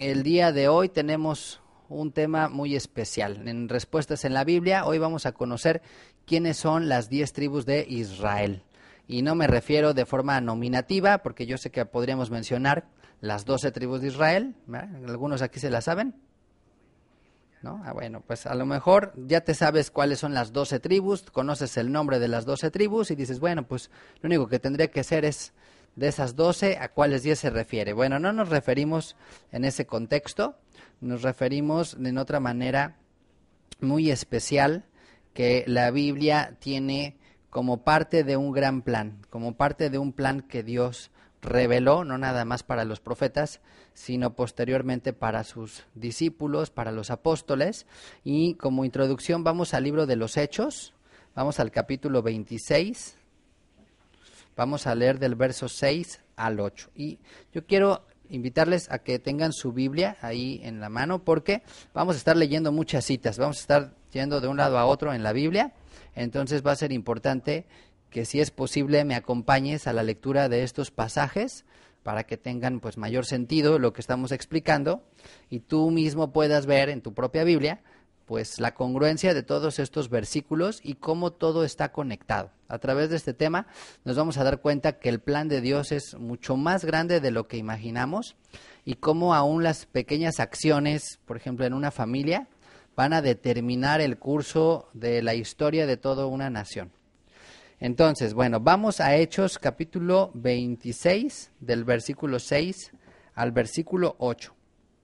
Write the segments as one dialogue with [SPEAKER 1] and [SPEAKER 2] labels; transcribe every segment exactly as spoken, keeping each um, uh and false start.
[SPEAKER 1] el día de hoy tenemos un tema muy especial. En Respuestas en la Biblia, hoy vamos a conocer quiénes son las diez tribus de Israel. Y no me refiero de forma nominativa, porque yo sé que podríamos mencionar las doce tribus de Israel, ¿verdad? ¿Algunos aquí se las saben? ¿No? Ah, bueno, pues a lo mejor ya te sabes cuáles son las doce tribus, conoces el nombre de las doce tribus y dices, bueno, pues lo único que tendría que hacer es de esas doce, ¿a cuáles diez se refiere? Bueno, no nos referimos en ese contexto, nos referimos en otra manera muy especial que la Biblia tiene como parte de un gran plan, como parte de un plan que Dios reveló, no nada más para los profetas, sino posteriormente para sus discípulos, para los apóstoles. Y como introducción vamos al libro de los Hechos, vamos al capítulo veintiséis, vamos a leer del verso seis al ocho. Y yo quiero invitarles a que tengan su Biblia ahí en la mano, porque vamos a estar leyendo muchas citas, vamos a estar yendo de un lado a otro en la Biblia, entonces va a ser importante que si es posible me acompañes a la lectura de estos pasajes para que tengan pues mayor sentido lo que estamos explicando y tú mismo puedas ver en tu propia Biblia pues la congruencia de todos estos versículos y cómo todo está conectado. A través de este tema nos vamos a dar cuenta que el plan de Dios es mucho más grande de lo que imaginamos y cómo aún las pequeñas acciones, por ejemplo en una familia, van a determinar el curso de la historia de toda una nación. Entonces, bueno, vamos a Hechos capítulo veintiséis, del versículo seis al versículo ocho.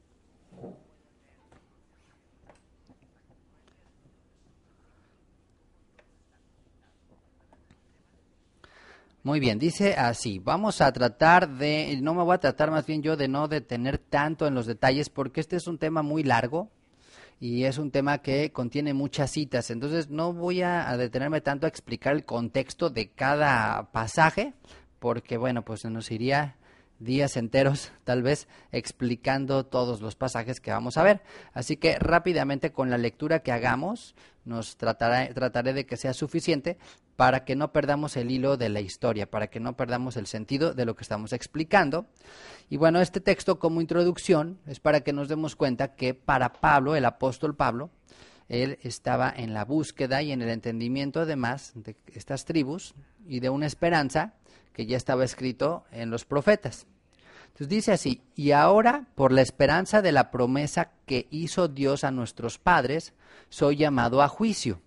[SPEAKER 1] Muy bien, dice así, vamos a tratar de, no me voy a tratar más bien yo de no detener tanto en los detalles porque este es un tema muy largo y es un tema que contiene muchas citas, entonces no voy a, a detenerme tanto a explicar el contexto de cada pasaje porque bueno, pues nos iría días enteros tal vez explicando todos los pasajes que vamos a ver, así que rápidamente con la lectura que hagamos nos trataré, trataré de que sea suficiente para que no perdamos el hilo de la historia, para que no perdamos el sentido de lo que estamos explicando. Y bueno, este texto como introducción es para que nos demos cuenta que para Pablo, el apóstol Pablo, él estaba en la búsqueda y en el entendimiento además de estas tribus y de una esperanza que ya estaba escrito en los profetas. Entonces dice así, y ahora por la esperanza de la promesa que hizo Dios a nuestros padres, soy llamado a juicio.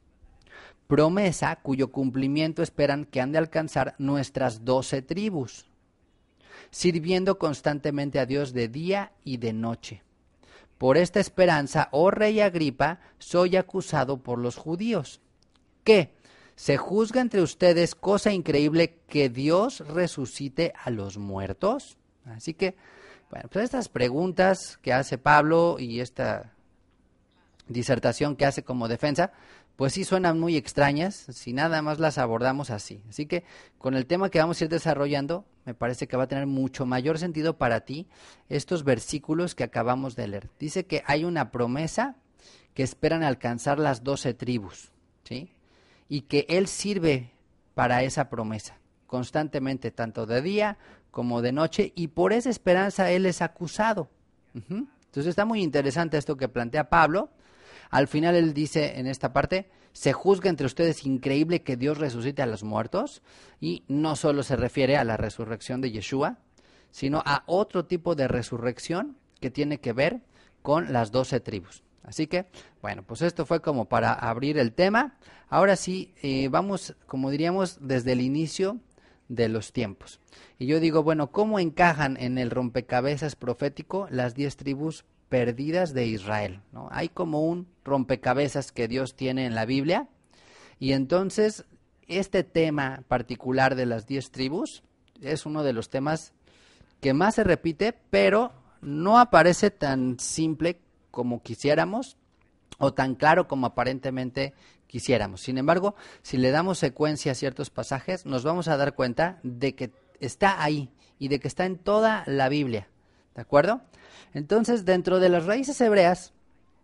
[SPEAKER 1] Promesa cuyo cumplimiento esperan que han de alcanzar nuestras doce tribus, sirviendo constantemente a Dios de día y de noche. Por esta esperanza, oh rey Agripa, soy acusado por los judíos. ¿Qué? ¿Se juzga entre ustedes cosa increíble que Dios resucite a los muertos? Así que, bueno, pues estas preguntas que hace Pablo y esta disertación que hace como defensa, pues sí suenan muy extrañas si nada más las abordamos así. Así que con el tema que vamos a ir desarrollando, me parece que va a tener mucho mayor sentido para ti estos versículos que acabamos de leer. Dice que hay una promesa que esperan alcanzar las doce tribus, ¿sí? Y que Él sirve para esa promesa constantemente, tanto de día como de noche, y por esa esperanza Él es acusado. Uh-huh. Entonces está muy interesante esto que plantea Pablo. Al final él dice en esta parte, se juzga entre ustedes increíble que Dios resucite a los muertos, y no solo se refiere a la resurrección de Yeshua, sino a otro tipo de resurrección que tiene que ver con las doce tribus. Así que, bueno, pues esto fue como para abrir el tema. Ahora sí, eh, vamos, como diríamos, desde el inicio de los tiempos. Y yo digo, bueno, ¿cómo encajan en el rompecabezas profético las diez tribus perdidas de Israel? ¿No? Hay como un rompecabezas que Dios tiene en la Biblia, y entonces este tema particular de las diez tribus es uno de los temas que más se repite, pero no aparece tan simple como quisiéramos o tan claro como aparentemente quisiéramos. Sin embargo, si le damos secuencia a ciertos pasajes, nos vamos a dar cuenta de que está ahí y de que está en toda la Biblia, ¿de acuerdo? Entonces, dentro de las raíces hebreas,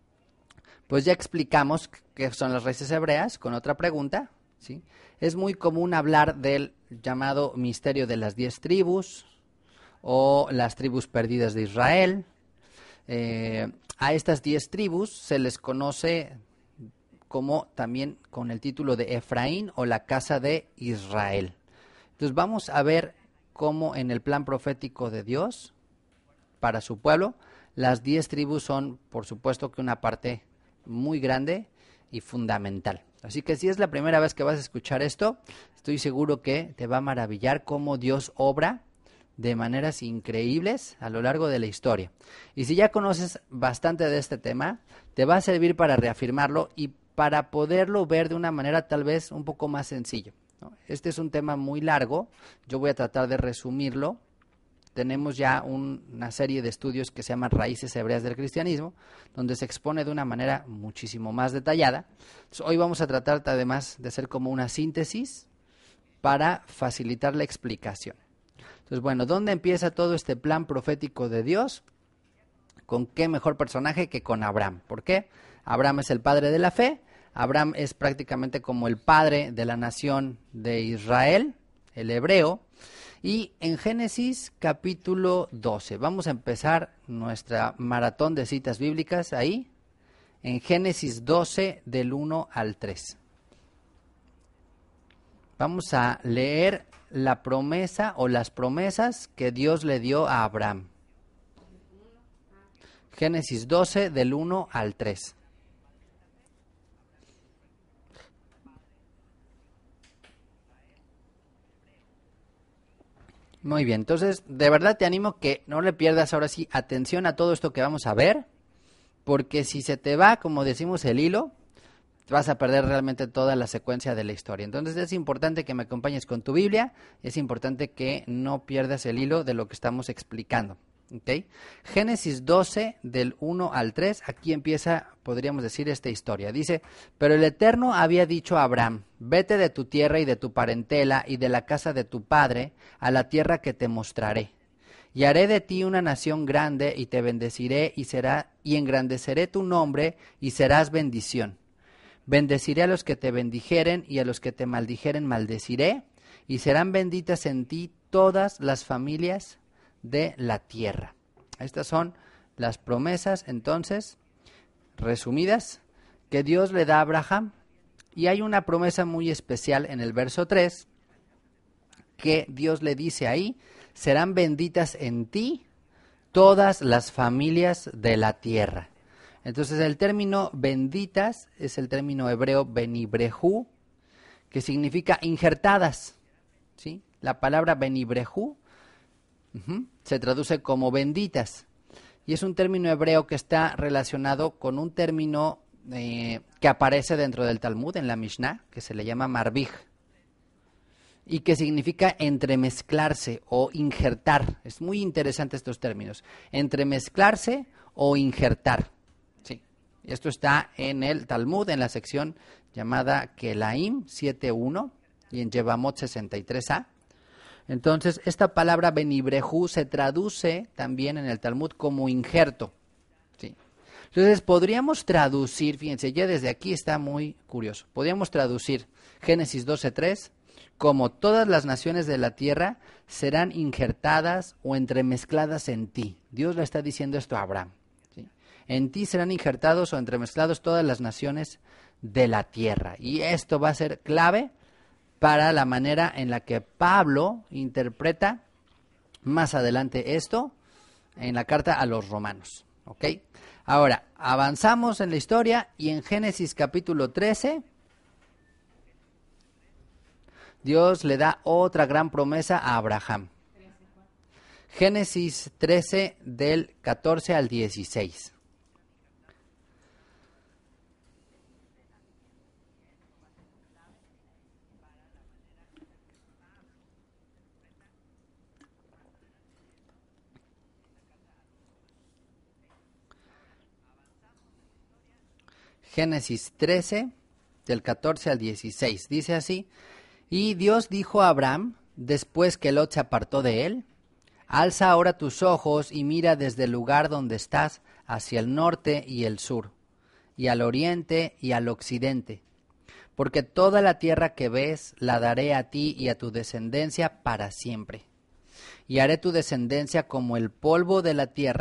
[SPEAKER 1] pues ya explicamos qué son las raíces hebreas con otra pregunta, ¿sí? Es muy común hablar del llamado misterio de las diez tribus o las tribus perdidas de Israel. Eh, a estas diez tribus se les conoce como también con el título de Efraín o la casa de Israel. Entonces vamos a ver cómo en el plan profético de Dios para su pueblo, las diez tribus son, por supuesto, que una parte muy grande y fundamental. Así que si es la primera vez que vas a escuchar esto, estoy seguro que te va a maravillar cómo Dios obra de maneras increíbles a lo largo de la historia. Y si ya conoces bastante de este tema, te va a servir para reafirmarlo y para poderlo ver de una manera tal vez un poco más sencilla, ¿no? Este es un tema muy largo, yo voy a tratar de resumirlo. Tenemos ya un, una serie de estudios que se llaman Raíces Hebreas del Cristianismo, donde se expone de una manera muchísimo más detallada. Entonces, hoy vamos a tratar además de hacer como una síntesis para facilitar la explicación. Entonces, bueno, ¿dónde empieza todo este plan profético de Dios? ¿Con qué mejor personaje que con Abraham? ¿Por qué? Abraham es el padre de la fe, Abraham es prácticamente como el padre de la nación de Israel, el hebreo. Y en Génesis capítulo doce, vamos a empezar nuestra maratón de citas bíblicas ahí, en Génesis doce del uno al tres. Vamos a leer la promesa o las promesas que Dios le dio a Abraham. Génesis doce del uno al tres. Muy bien, entonces de verdad te animo que no le pierdas ahora sí atención a todo esto que vamos a ver, porque si se te va, como decimos, el hilo, vas a perder realmente toda la secuencia de la historia. Entonces es importante que me acompañes con tu Biblia, es importante que no pierdas el hilo de lo que estamos explicando. ¿Okay? Génesis doce del uno al tres, aquí empieza, podríamos decir, esta historia. Dice, pero el Eterno había dicho a Abraham, vete de tu tierra y de tu parentela y de la casa de tu padre a la tierra que te mostraré. Y haré de ti una nación grande y te bendeciré y será y engrandeceré tu nombre y serás bendición. Bendeciré a los que te bendijeren y a los que te maldijeren maldeciré y serán benditas en ti todas las familias de la tierra. Estas son las promesas, entonces, resumidas, que Dios le da a Abraham. Y hay una promesa muy especial en el verso tres, que Dios le dice ahí, serán benditas en ti todas las familias de la tierra. Entonces el término benditas es el término hebreo benibrejú, que significa injertadas, ¿sí? La palabra benibrejú Uh-huh. se traduce como benditas y es un término hebreo que está relacionado con un término eh, que aparece dentro del Talmud, en la Mishnah, que se le llama marbij y que significa entremezclarse o injertar. Es muy interesante estos términos, entremezclarse o injertar. Sí. Esto está en el Talmud, en la sección llamada Kelaim siete punto uno y en Yevamot sesenta y tres a. Entonces, esta palabra benibrejú se traduce también en el Talmud como injerto, ¿sí? Entonces, podríamos traducir, fíjense, ya desde aquí está muy curioso, podríamos traducir Génesis doce tres como todas las naciones de la tierra serán injertadas o entremezcladas en ti. Dios le está diciendo esto a Abraham, ¿sí? En ti serán injertados o entremezclados todas las naciones de la tierra. Y esto va a ser clave para la manera en la que Pablo interpreta más adelante esto en la carta a los romanos. ¿Ok? Ahora, avanzamos en la historia y en Génesis capítulo trece, Dios le da otra gran promesa a Abraham. Génesis trece del catorce al dieciséis. Génesis trece, del catorce al dieciséis, dice así, y Dios dijo a Abraham, después que Lot se apartó de él, alza ahora tus ojos y mira desde el lugar donde estás hacia el norte y el sur, y al oriente y al occidente, porque toda la tierra que ves la daré a ti y a tu descendencia para siempre. Y haré tu descendencia como el polvo de la tierra,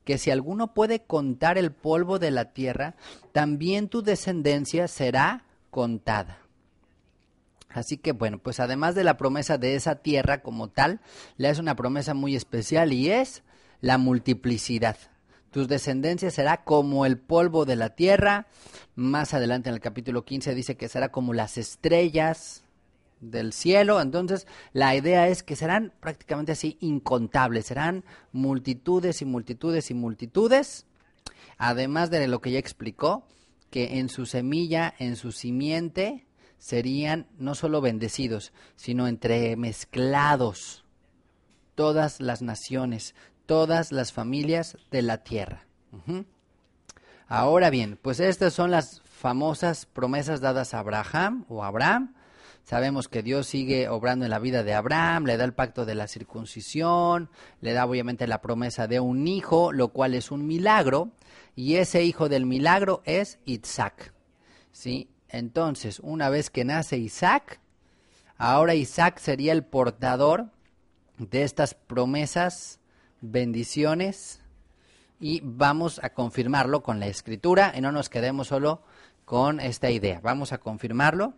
[SPEAKER 1] que si alguno puede contar el polvo de la tierra, también tu descendencia será contada. Así que bueno, pues además de la promesa de esa tierra como tal, le hace una promesa muy especial y es la multiplicidad. Tus descendencias será como el polvo de la tierra. Más adelante en el capítulo quince dice que será como las estrellas del cielo. Entonces la idea es que serán prácticamente así incontables, serán multitudes y multitudes y multitudes, además de lo que ya explicó, que en su semilla, en su simiente, serían no solo bendecidos, sino entremezclados todas las naciones, todas las familias de la tierra. Uh-huh. Ahora bien, pues estas son las famosas promesas dadas a Abraham o Abraham. Sabemos que Dios sigue obrando en la vida de Abraham, le da el pacto de la circuncisión, le da obviamente la promesa de un hijo, lo cual es un milagro, y ese hijo del milagro es Isaac, ¿sí? Entonces, una vez que nace Isaac, ahora Isaac sería el portador de estas promesas, bendiciones, y vamos a confirmarlo con la escritura, y no nos quedemos solo con esta idea, vamos a confirmarlo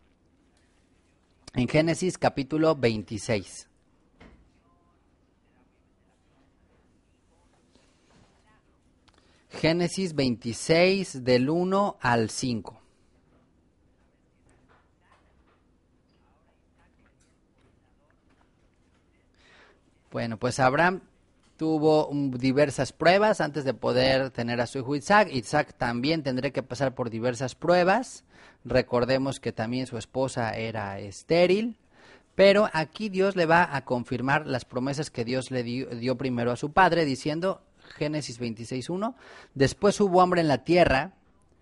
[SPEAKER 1] en Génesis capítulo veintiséis. Génesis veintiséis del uno al cinco. Bueno, pues Abraham tuvo um, diversas pruebas antes de poder tener a su hijo Isaac. Isaac también tendría que pasar por diversas pruebas. Recordemos que también su esposa era estéril, pero aquí Dios le va a confirmar las promesas que Dios le dio, dio primero a su padre, diciendo, Génesis veintiséis uno, después hubo hambre en la tierra,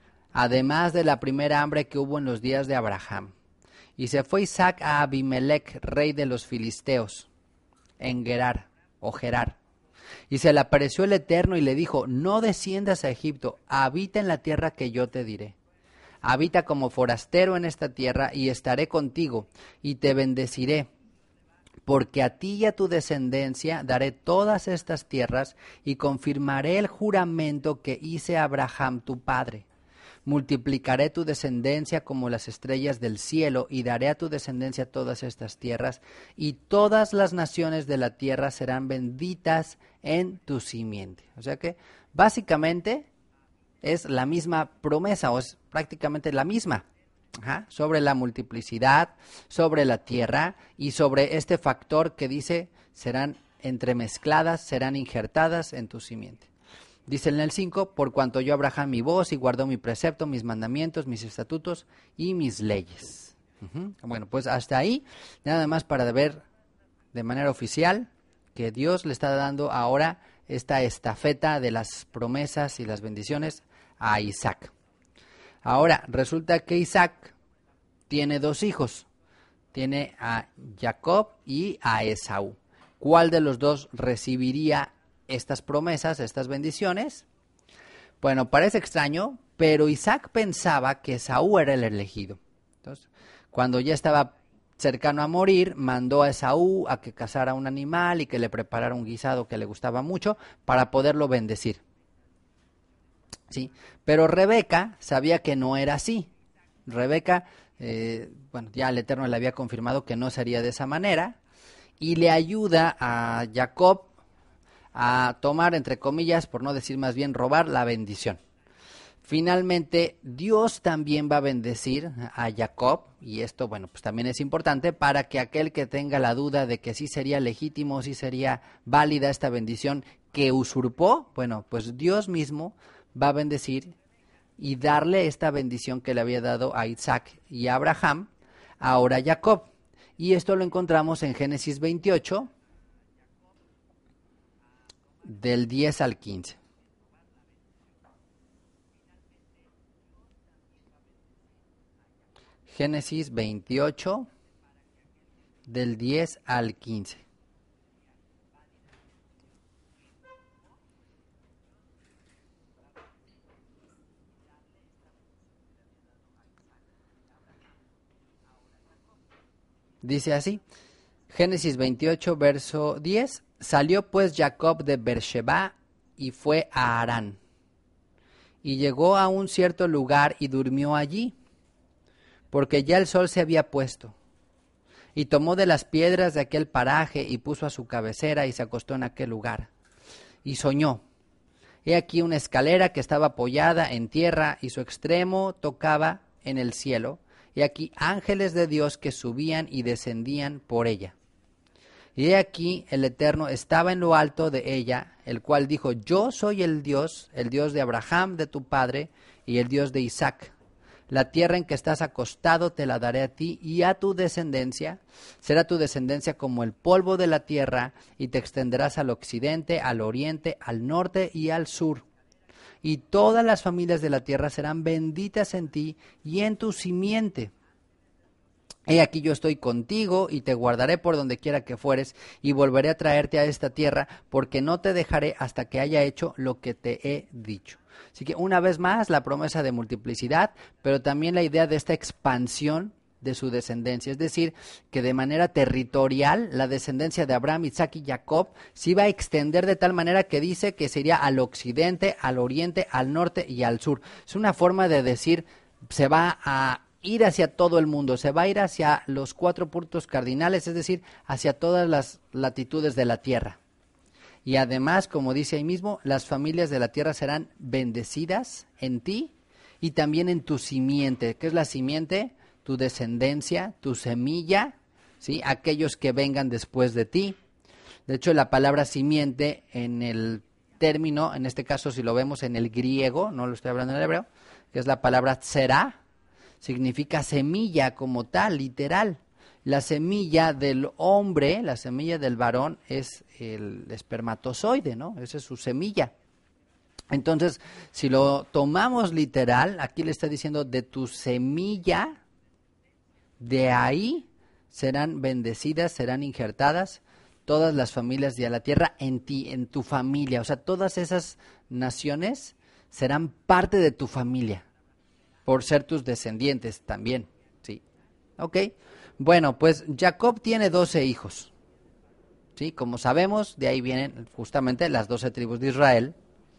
[SPEAKER 1] además de la primera hambre que hubo en los días de Abraham. Y se fue Isaac a Abimelech, rey de los filisteos, en Gerar, o Gerar. Y se le apareció el Eterno y le dijo, no desciendas a Egipto, habita en la tierra que yo te diré. Habita como forastero en esta tierra y estaré contigo y te bendeciré, porque a ti y a tu descendencia daré todas estas tierras y confirmaré el juramento que hice a Abraham tu padre. Multiplicaré tu descendencia como las estrellas del cielo y daré a tu descendencia todas estas tierras y todas las naciones de la tierra serán benditas en tu simiente. O sea que básicamente es la misma promesa o es prácticamente la misma. Ajá, sobre la multiplicidad, sobre la tierra y sobre este factor que dice serán entremezcladas, serán injertadas en tu simiente. Dice en el cinco, por cuanto yo Abraham mi voz y guardó mi precepto, mis mandamientos, mis estatutos y mis leyes. Uh-huh. Bueno, pues hasta ahí, nada más para ver de manera oficial que Dios le está dando ahora esta estafeta de las promesas y las bendiciones a Isaac. Ahora, resulta que Isaac tiene dos hijos, tiene a Jacob y a Esaú. ¿Cuál de los dos recibiría estas promesas, estas bendiciones? Bueno, parece extraño, pero Isaac pensaba que Esaú era el elegido. Entonces, cuando ya estaba cercano a morir, mandó a Esaú a que cazara un animal y que le preparara un guisado que le gustaba mucho para poderlo bendecir. Sí, pero Rebeca sabía que no era así. Rebeca, eh, bueno, ya el Eterno le había confirmado que no sería de esa manera y le ayuda a Jacob a tomar, entre comillas, por no decir más bien robar, la bendición. Finalmente, Dios también va a bendecir a Jacob, y esto, bueno, pues también es importante para que aquel que tenga la duda de que sí sería legítimo, sí sería válida esta bendición que usurpó, bueno, pues Dios mismo va a bendecir y darle esta bendición que le había dado a Isaac y a Abraham, ahora a Jacob. Y esto lo encontramos en Génesis veintiocho, del diez al quince. Génesis veintiocho, del diez al quince. Dice así, Génesis veintiocho, verso diez, salió pues Jacob de Beersheba y fue a Harán. Y llegó a un cierto lugar y durmió allí, porque ya el sol se había puesto. Y tomó de las piedras de aquel paraje y puso a su cabecera y se acostó en aquel lugar. Y soñó. He aquí una escalera que estaba apoyada en tierra y su extremo tocaba en el cielo. Y aquí ángeles de Dios que subían y descendían por ella. Y he aquí el Eterno estaba en lo alto de ella, el cual dijo, yo soy el Dios, el Dios de Abraham, de tu padre, y el Dios de Isaac. La tierra en que estás acostado te la daré a ti y a tu descendencia. Será tu descendencia como el polvo de la tierra, y te extenderás al occidente, al oriente, al norte y al sur. Y todas las familias de la tierra serán benditas en ti y en tu simiente. He aquí yo estoy contigo y te guardaré por donde quiera que fueres y volveré a traerte a esta tierra porque no te dejaré hasta que haya hecho lo que te he dicho. Así que una vez más la promesa de multiplicidad, pero también la idea de esta expansión de su descendencia. Es decir, que de manera territorial la descendencia de Abraham, Isaac y Jacob se iba a extender de tal manera que dice que sería al occidente, al oriente, al norte y al sur. Es una forma de decir, se va a ir hacia todo el mundo, se va a ir hacia los cuatro puntos cardinales, es decir, hacia todas las latitudes de la tierra. Y además, como dice ahí mismo, las familias de la tierra serán bendecidas en ti y también en tu simiente. ¿Qué es la simiente? Tu descendencia, tu semilla, ¿sí? Aquellos que vengan después de ti. De hecho, la palabra simiente en el término, en este caso si lo vemos en el griego, no lo estoy hablando en el hebreo, que es la palabra tzera, significa semilla como tal, literal. La semilla del hombre, la semilla del varón es el espermatozoide, ¿no? Esa es su semilla. Entonces, si lo tomamos literal, aquí le está diciendo de tu semilla, de ahí serán bendecidas, serán injertadas todas las familias de la tierra en ti, en tu familia. O sea, todas esas naciones serán parte de tu familia, por ser tus descendientes también, ¿sí? ¿Ok? Bueno, pues Jacob tiene doce hijos, ¿sí? Como sabemos, de ahí vienen justamente las doce tribus de Israel.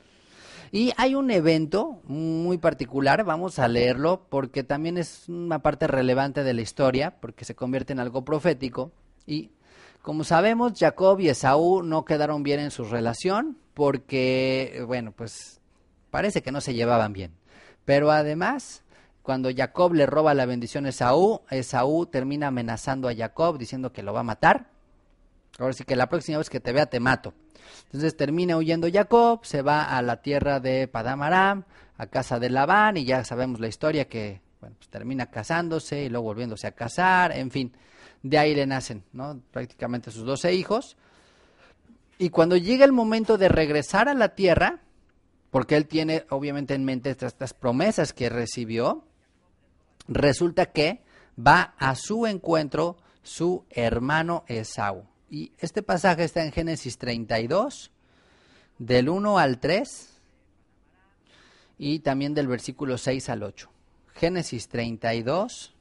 [SPEAKER 1] Y hay un evento muy particular, vamos a leerlo, porque también es una parte relevante de la historia, porque se convierte en algo profético. Y como sabemos, Jacob y Esaú no quedaron bien en su relación, porque, bueno, pues parece que no se llevaban bien. Pero además, cuando Jacob le roba la bendición a Esaú, Esaú termina amenazando a Jacob diciendo que lo va a matar. Ahora sí que la próxima vez que te vea te mato. Entonces termina huyendo Jacob, se va a la tierra de Padán Aram, a casa de Labán, y ya sabemos la historia que bueno, pues termina casándose y luego volviéndose a casar, en fin, de ahí le nacen, ¿no? Prácticamente sus doce hijos. Y cuando llega el momento de regresar a la tierra, porque él tiene obviamente en mente estas, estas promesas que recibió, resulta que va a su encuentro su hermano Esaú. Y este pasaje está en Génesis treinta y dos, del uno al tres, y también del versículo seis al ocho. Génesis treinta y dos,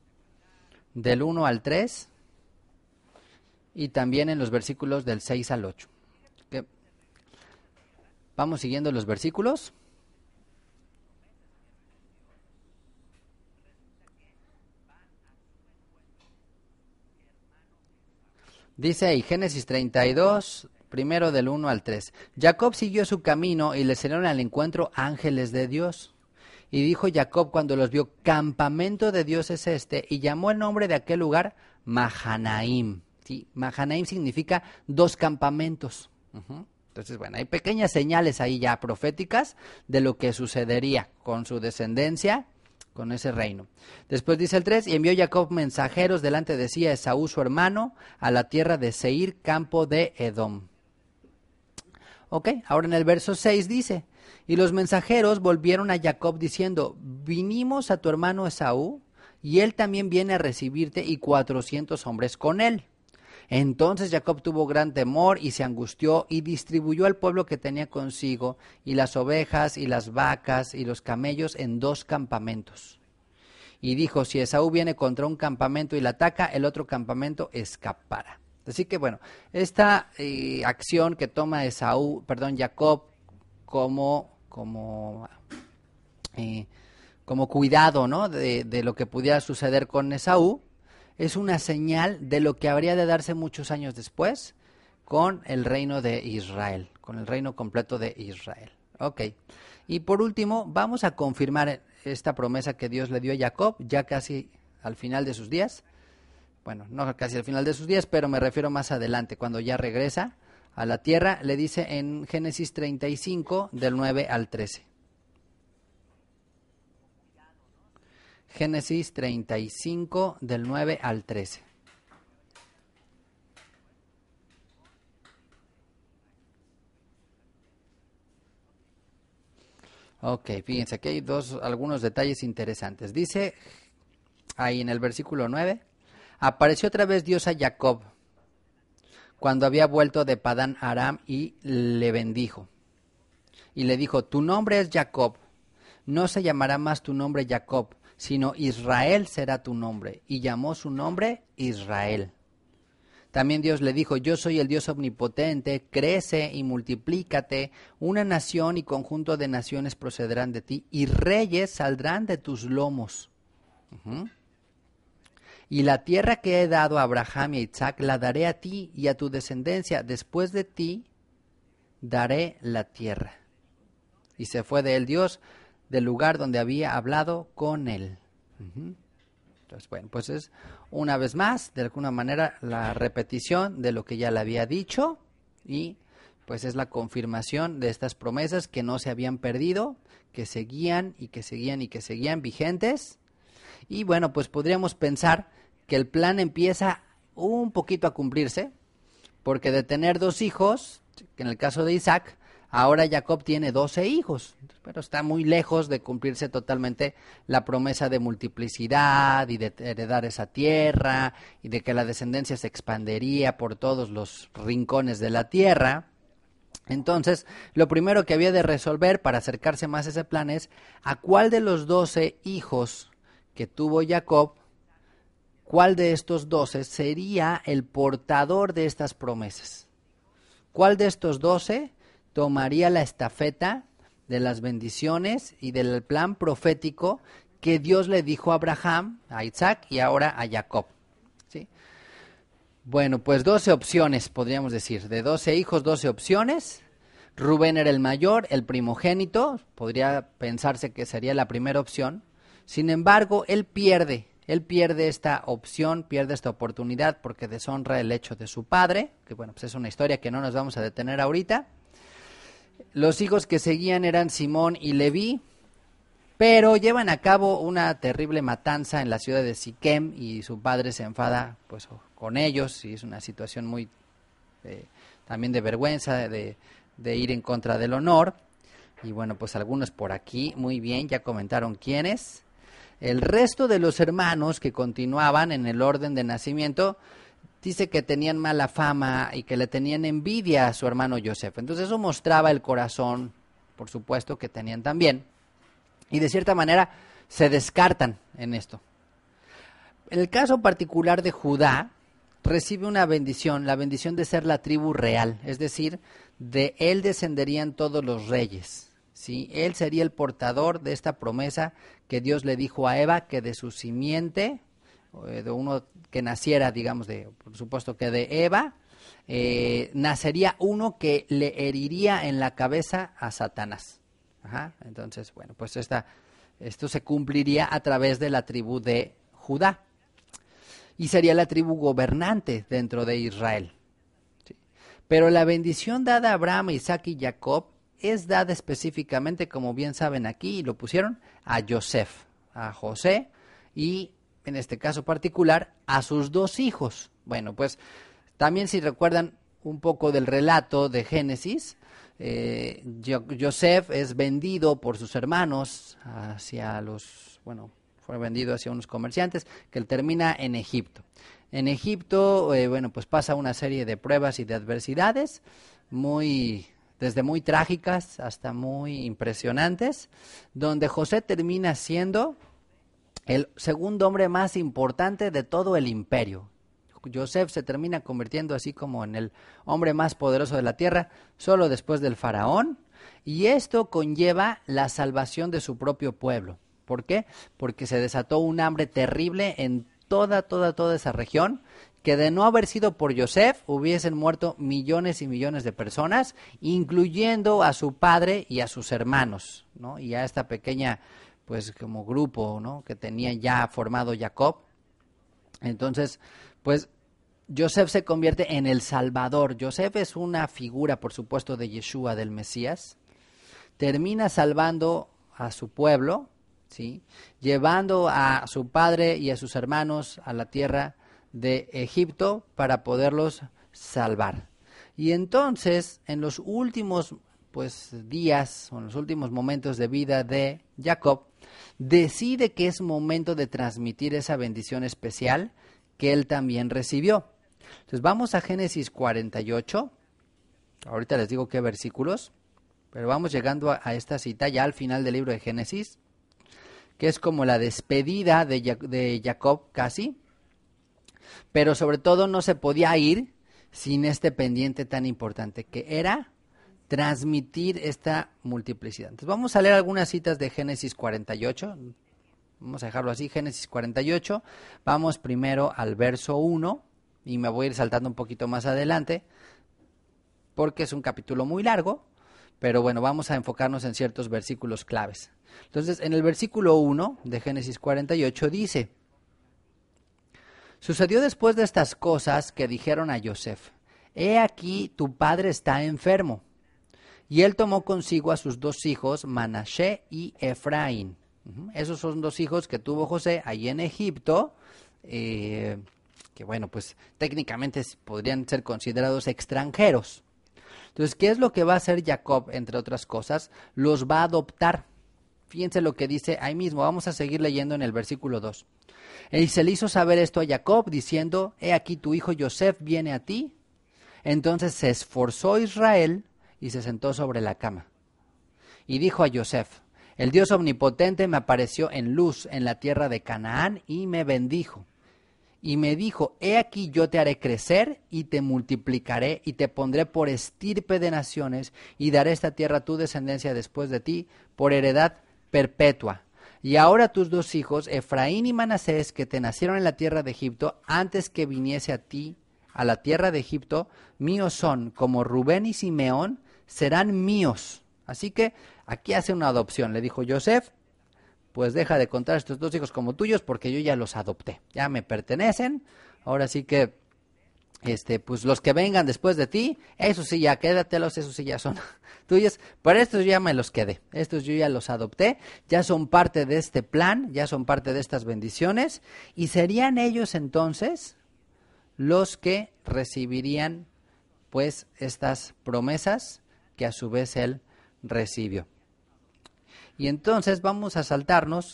[SPEAKER 1] del uno al tres, y también en los versículos del seis al ocho. ¿Okay? Vamos siguiendo los versículos. Dice ahí, Génesis treinta y dos, primero del uno al tres. Jacob siguió su camino y le salieron al encuentro ángeles de Dios. Y dijo Jacob cuando los vio, campamento de Dios es este, y llamó el nombre de aquel lugar Mahanaim. ¿Sí? Mahanaim significa dos campamentos. Uh-huh. Entonces, bueno, hay pequeñas señales ahí ya proféticas de lo que sucedería con su descendencia, con ese reino. Después dice el tres, y envió Jacob mensajeros delante de sí a Esaú su hermano, a la tierra de Seir, campo de Edom. Ok, ahora en el verso seis dice, y los mensajeros volvieron a Jacob diciendo, vinimos a tu hermano Esaú, y él también viene a recibirte, y cuatrocientos hombres con él. Entonces Jacob tuvo gran temor y se angustió y distribuyó al pueblo que tenía consigo y las ovejas y las vacas y los camellos en dos campamentos. Y dijo, si Esaú viene contra un campamento y la ataca, el otro campamento escapará. Así que bueno, esta eh, acción que toma Esaú, perdón, Jacob como, como, eh, como cuidado, ¿no? de, de lo que pudiera suceder con Esaú, es una señal de lo que habría de darse muchos años después con el reino de Israel, con el reino completo de Israel. Ok. Y por último, vamos a confirmar esta promesa que Dios le dio a Jacob, ya casi al final de sus días. Bueno, no casi al final de sus días, pero me refiero más adelante, cuando ya regresa a la tierra, le dice en Génesis treinta y cinco, del nueve al trece. Génesis treinta y cinco, del nueve al trece. Ok, fíjense, aquí hay dos, algunos detalles interesantes. Dice ahí en el versículo nueve, apareció otra vez Dios a Jacob cuando había vuelto de Padán Aram y le bendijo. Y le dijo, tu nombre es Jacob, no se llamará más tu nombre Jacob, sino Israel será tu nombre. Y llamó su nombre Israel. También Dios le dijo, yo soy el Dios omnipotente, crece y multiplícate, una nación y conjunto de naciones procederán de ti, y reyes saldrán de tus lomos. Uh-huh. Y la tierra que he dado a Abraham y a Isaac la daré a ti y a tu descendencia, después de ti daré la tierra. Y se fue de él Dios del lugar donde había hablado con él. Uh-huh. Entonces, bueno, pues es una vez más, de alguna manera, la repetición de lo que ya le había dicho y pues es la confirmación de estas promesas que no se habían perdido, que seguían y que seguían y que seguían vigentes. Y bueno, pues podríamos pensar que el plan empieza un poquito a cumplirse, porque de tener dos hijos, que en el caso de Isaac, ahora Jacob tiene doce hijos, pero está muy lejos de cumplirse totalmente la promesa de multiplicidad y de heredar esa tierra y de que la descendencia se expandería por todos los rincones de la tierra. Entonces, lo primero que había de resolver para acercarse más a ese plan es a cuál de los doce hijos que tuvo Jacob, cuál de estos doce sería el portador de estas promesas. ¿Cuál de estos doce tomaría la estafeta de las bendiciones y del plan profético que Dios le dijo a Abraham, a Isaac y ahora a Jacob? ¿Sí? Bueno, pues doce opciones, podríamos decir. De doce hijos, doce opciones. Rubén era el mayor, el primogénito. Podría pensarse que sería la primera opción. Sin embargo, él pierde. Él pierde esta opción, pierde esta oportunidad porque deshonra el hecho de su padre. Que bueno, pues es una historia que no nos vamos a detener ahorita. Los hijos que seguían eran Simón y Leví, pero llevan a cabo una terrible matanza en la ciudad de Siquem y su padre se enfada pues con ellos y es una situación muy eh, también de vergüenza, de, de ir en contra del honor. Y bueno, pues algunos por aquí, muy bien, ya comentaron quiénes. El resto de los hermanos que continuaban en el orden de nacimiento dice que tenían mala fama y que le tenían envidia a su hermano Joseph. Entonces eso mostraba el corazón, por supuesto, que tenían también. Y de cierta manera se descartan en esto. En el caso particular de Judá, recibe una bendición, la bendición de ser la tribu real. Es decir, de él descenderían todos los reyes. ¿Sí? Él sería el portador de esta promesa que Dios le dijo a Eva, que de su simiente, de uno que naciera, digamos, de por supuesto que de Eva, eh, nacería uno que le heriría en la cabeza a Satanás. Ajá. Entonces, bueno, pues esta, esto se cumpliría a través de la tribu de Judá. Y sería la tribu gobernante dentro de Israel. ¿Sí? Pero la bendición dada a Abraham, Isaac y Jacob es dada específicamente, como bien saben aquí, y lo pusieron, a Joseph, a José y en este caso particular, a sus dos hijos. Bueno, pues también si recuerdan un poco del relato de Génesis, eh, Joseph es vendido por sus hermanos hacia los, bueno, fue vendido hacia unos comerciantes, que él termina en Egipto. En Egipto, eh, bueno, pues pasa una serie de pruebas y de adversidades, muy, desde muy trágicas hasta muy impresionantes, donde José termina siendo el segundo hombre más importante de todo el imperio. Joseph se termina convirtiendo así como en el hombre más poderoso de la tierra, solo después del faraón, Y esto conlleva la salvación de su propio pueblo. ¿Por qué? Porque se desató un hambre terrible en toda, toda, toda esa región, que de no haber sido por Yosef hubiesen muerto millones y millones de personas, incluyendo a su padre y a sus hermanos, ¿no? Y a esta pequeña, pues como grupo, ¿no?, que tenía ya formado Jacob. Entonces, pues Yosef se convierte en el Salvador. Yosef es una figura, por supuesto, de Yeshua, del Mesías. Termina salvando a su pueblo, ¿sí?, llevando a su padre y a sus hermanos a la tierra de Egipto para poderlos salvar. Y entonces, en los últimos pues días, o en los últimos momentos de vida de Jacob, decide que es momento de transmitir esa bendición especial que él también recibió. Entonces vamos a Génesis cuarenta y ocho, ahorita les digo qué versículos, pero vamos llegando a, a esta cita ya al final del libro de Génesis, que es como la despedida de, de Jacob casi, pero sobre todo no se podía ir sin este pendiente tan importante, que era transmitir esta multiplicidad. Entonces vamos a leer algunas citas de Génesis cuarenta y ocho, vamos a dejarlo así, Génesis cuarenta y ocho, vamos primero al verso uno, y me voy a ir saltando un poquito más adelante, porque es un capítulo muy largo, pero bueno, vamos a enfocarnos en ciertos versículos claves. Entonces, en el versículo uno de Génesis cuarenta y ocho dice: sucedió después de estas cosas que dijeron a Yosef: he aquí tu padre está enfermo. Y él tomó consigo a sus dos hijos, Manashe y Efraín. Uh-huh. Esos son dos hijos que tuvo José ahí en Egipto, eh, que bueno, pues técnicamente podrían ser considerados extranjeros. Entonces, ¿qué es lo que va a hacer Jacob, entre otras cosas? Los va a adoptar. Fíjense lo que dice ahí mismo, vamos a seguir leyendo en el versículo dos. Y se le hizo saber esto a Jacob, diciendo: he aquí tu hijo Yosef viene a ti. Entonces se esforzó Israel y se sentó sobre la cama. Y dijo a Yosef: el Dios omnipotente me apareció en luz en la tierra de Canaán y me bendijo. Y me dijo: he aquí yo te haré crecer y te multiplicaré y te pondré por estirpe de naciones y daré esta tierra a tu descendencia después de ti por heredad perpetua. Y ahora tus dos hijos, Efraín y Manasés, que te nacieron en la tierra de Egipto, antes que viniese a ti, a la tierra de Egipto, míos son, como Rubén y Simeón, serán míos. Así que aquí hace una adopción. Le dijo Yosef: pues deja de contar a estos dos hijos como tuyos, porque yo ya los adopté, ya me pertenecen. Ahora sí que, este, pues los que vengan después de ti, esos sí ya quédatelos, esos sí ya son tuyos, pero estos ya me los quedé, estos yo ya los adopté, ya son parte de este plan, ya son parte de estas bendiciones, y serían ellos entonces los que recibirían pues estas promesas que a su vez él recibió. Y entonces vamos a saltarnos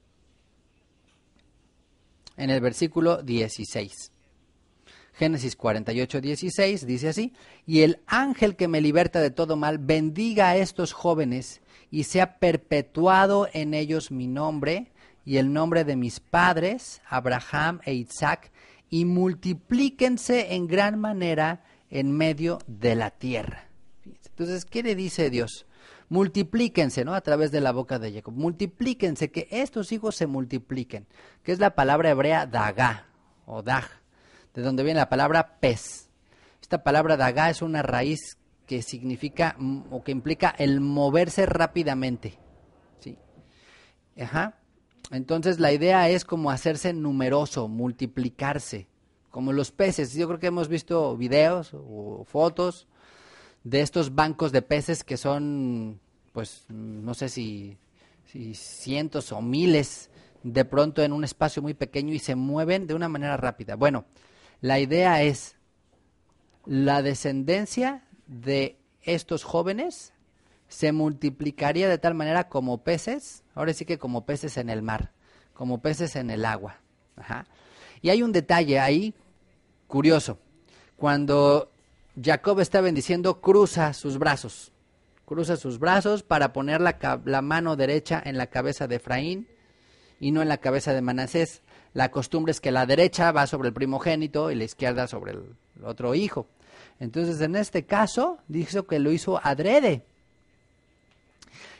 [SPEAKER 1] en el versículo dieciséis. Génesis cuarenta y ocho, dieciséis dice así: y el ángel que me liberta de todo mal bendiga a estos jóvenes y sea perpetuado en ellos mi nombre y el nombre de mis padres, Abraham e Isaac, y multiplíquense en gran manera en medio de la tierra. Entonces, ¿qué le dice Dios? Multiplíquense, ¿no? A través de la boca de Jacob. Multiplíquense, que estos hijos se multipliquen, que es la palabra hebrea dagá o dag, de donde viene la palabra pez. Esta palabra dagá es una raíz que significa o que implica el moverse rápidamente, ¿sí? Ajá. Entonces la idea es como hacerse numeroso, multiplicarse, como los peces. Yo creo que hemos visto videos o fotos de estos bancos de peces que son, pues, no sé si, si cientos o miles de pronto en un espacio muy pequeño y se mueven de una manera rápida. Bueno, la idea es la descendencia de estos jóvenes se multiplicaría de tal manera como peces, ahora sí que como peces en el mar, como peces en el agua. Ajá. Y hay un detalle ahí curioso. Cuando Jacob está bendiciendo, cruza sus brazos, cruza sus brazos para poner la, la mano derecha en la cabeza de Efraín y no en la cabeza de Manasés. La costumbre es que la derecha va sobre el primogénito y la izquierda sobre el, el otro hijo. Entonces, en este caso, dijo que lo hizo adrede.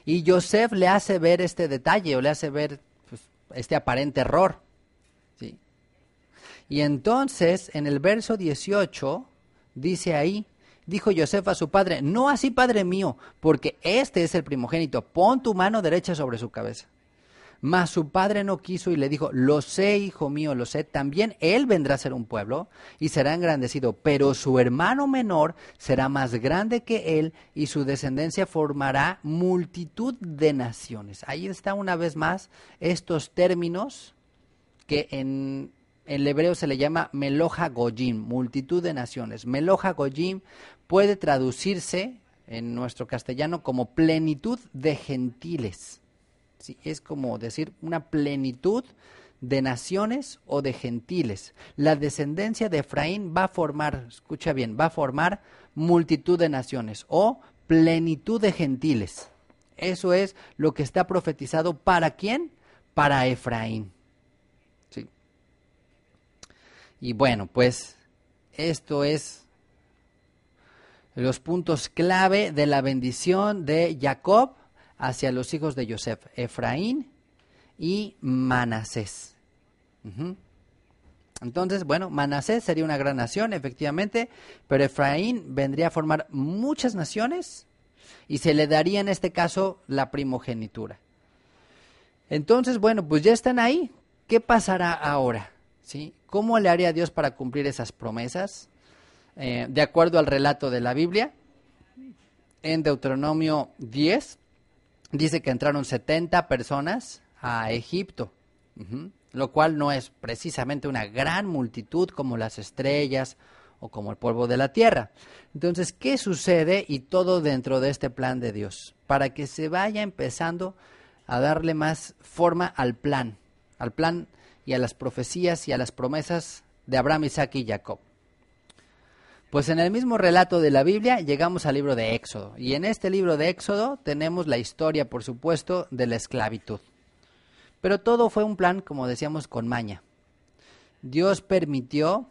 [SPEAKER 1] Y Yosef le hace ver este detalle, o le hace ver pues, este aparente error. ¿Sí? Y entonces, en el verso dieciocho, dice ahí, dijo Yosef a su padre, no así, padre mío, porque este es el primogénito, pon tu mano derecha sobre su cabeza. Mas su padre no quiso y le dijo, lo sé, hijo mío, lo sé, también él vendrá a ser un pueblo y será engrandecido, pero su hermano menor será más grande que él y su descendencia formará multitud de naciones. Ahí está una vez más estos términos que en el hebreo se le llama Meloja Goyim, multitud de naciones. Meloja Goyim puede traducirse en nuestro castellano como plenitud de gentiles. Sí, es como decir una plenitud de naciones o de gentiles. La descendencia de Efraín va a formar, escucha bien, va a formar multitud de naciones o plenitud de gentiles. Eso es lo que está profetizado. ¿Para quién? Para Efraín. Sí. Y bueno, pues esto es los puntos clave de la bendición de Jacob hacia los hijos de Yosef, Efraín y Manasés. Uh-huh. Entonces, bueno, Manasés sería una gran nación, efectivamente, pero Efraín vendría a formar muchas naciones y se le daría en este caso la primogenitura. Entonces, bueno, pues ya están ahí. ¿Qué pasará ahora? ¿Sí? ¿Cómo le haría Dios para cumplir esas promesas? Eh, de acuerdo al relato de la Biblia, en Deuteronomio diez, dice que entraron setenta personas a Egipto, uh-huh, lo cual no es precisamente una gran multitud como las estrellas o como el polvo de la tierra. Entonces, ¿qué sucede? Y todo dentro de este plan de Dios, para que se vaya empezando a darle más forma al plan, al plan y a las profecías y a las promesas de Abraham, Isaac y Jacob. Pues en el mismo relato de la Biblia llegamos al libro de Éxodo. Y en este libro de Éxodo tenemos la historia, por supuesto, de la esclavitud. Pero todo fue un plan, como decíamos, con maña. Dios permitió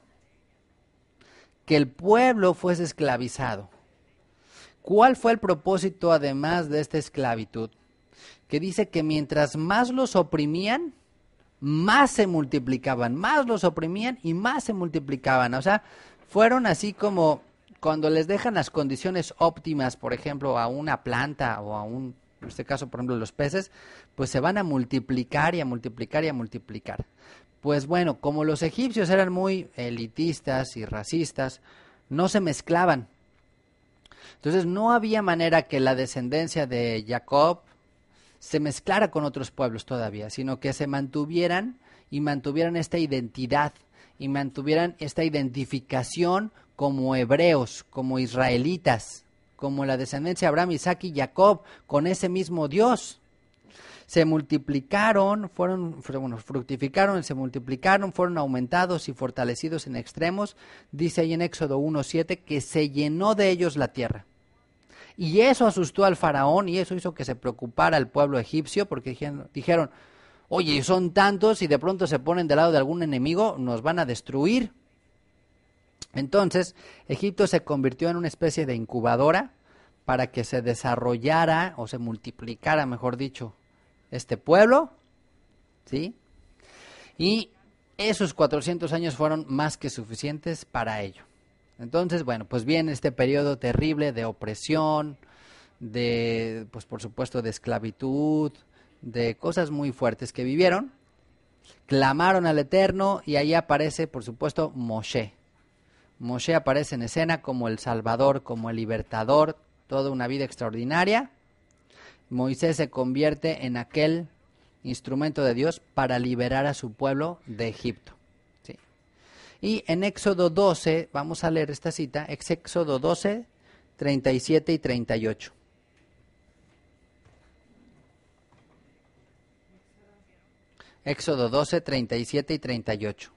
[SPEAKER 1] que el pueblo fuese esclavizado. ¿Cuál fue el propósito además de esta esclavitud? Que dice que mientras más los oprimían, más se multiplicaban. Más los oprimían y más se multiplicaban. O sea, fueron así como cuando les dejan las condiciones óptimas, por ejemplo, a una planta o a un, en este caso, por ejemplo, los peces, pues se van a multiplicar y a multiplicar y a multiplicar. Pues bueno, como los egipcios eran muy elitistas y racistas, no se mezclaban. Entonces no había manera que la descendencia de Jacob se mezclara con otros pueblos todavía, sino que se mantuvieran y mantuvieran esta identidad y mantuvieran esta identificación como hebreos, como israelitas, como la descendencia de Abraham, Isaac y Jacob, con ese mismo Dios. Se multiplicaron, fueron, bueno, fructificaron, se multiplicaron, fueron aumentados y fortalecidos en extremos. Dice ahí en Éxodo uno siete que se llenó de ellos la tierra. Y eso asustó al faraón y eso hizo que se preocupara el pueblo egipcio porque dijeron, dijeron oye, son tantos y de pronto se ponen del lado de algún enemigo, nos van a destruir. Entonces, Egipto se convirtió en una especie de incubadora para que se desarrollara o se multiplicara, mejor dicho, este pueblo, ¿sí? Y esos cuatrocientos años fueron más que suficientes para ello. Entonces, bueno, pues viene este periodo terrible de opresión, de, pues por supuesto, de esclavitud, de cosas muy fuertes que vivieron. Clamaron al Eterno y ahí aparece, por supuesto, Moshe. Moshe aparece en escena como el Salvador, como el libertador, toda una vida extraordinaria. Moisés se convierte en aquel instrumento de Dios para liberar a su pueblo de Egipto. ¿Sí? Y en Éxodo doce, vamos a leer esta cita, Éxodo doce, treinta y siete y treinta y ocho. Éxodo doce, treinta y siete y treinta y ocho.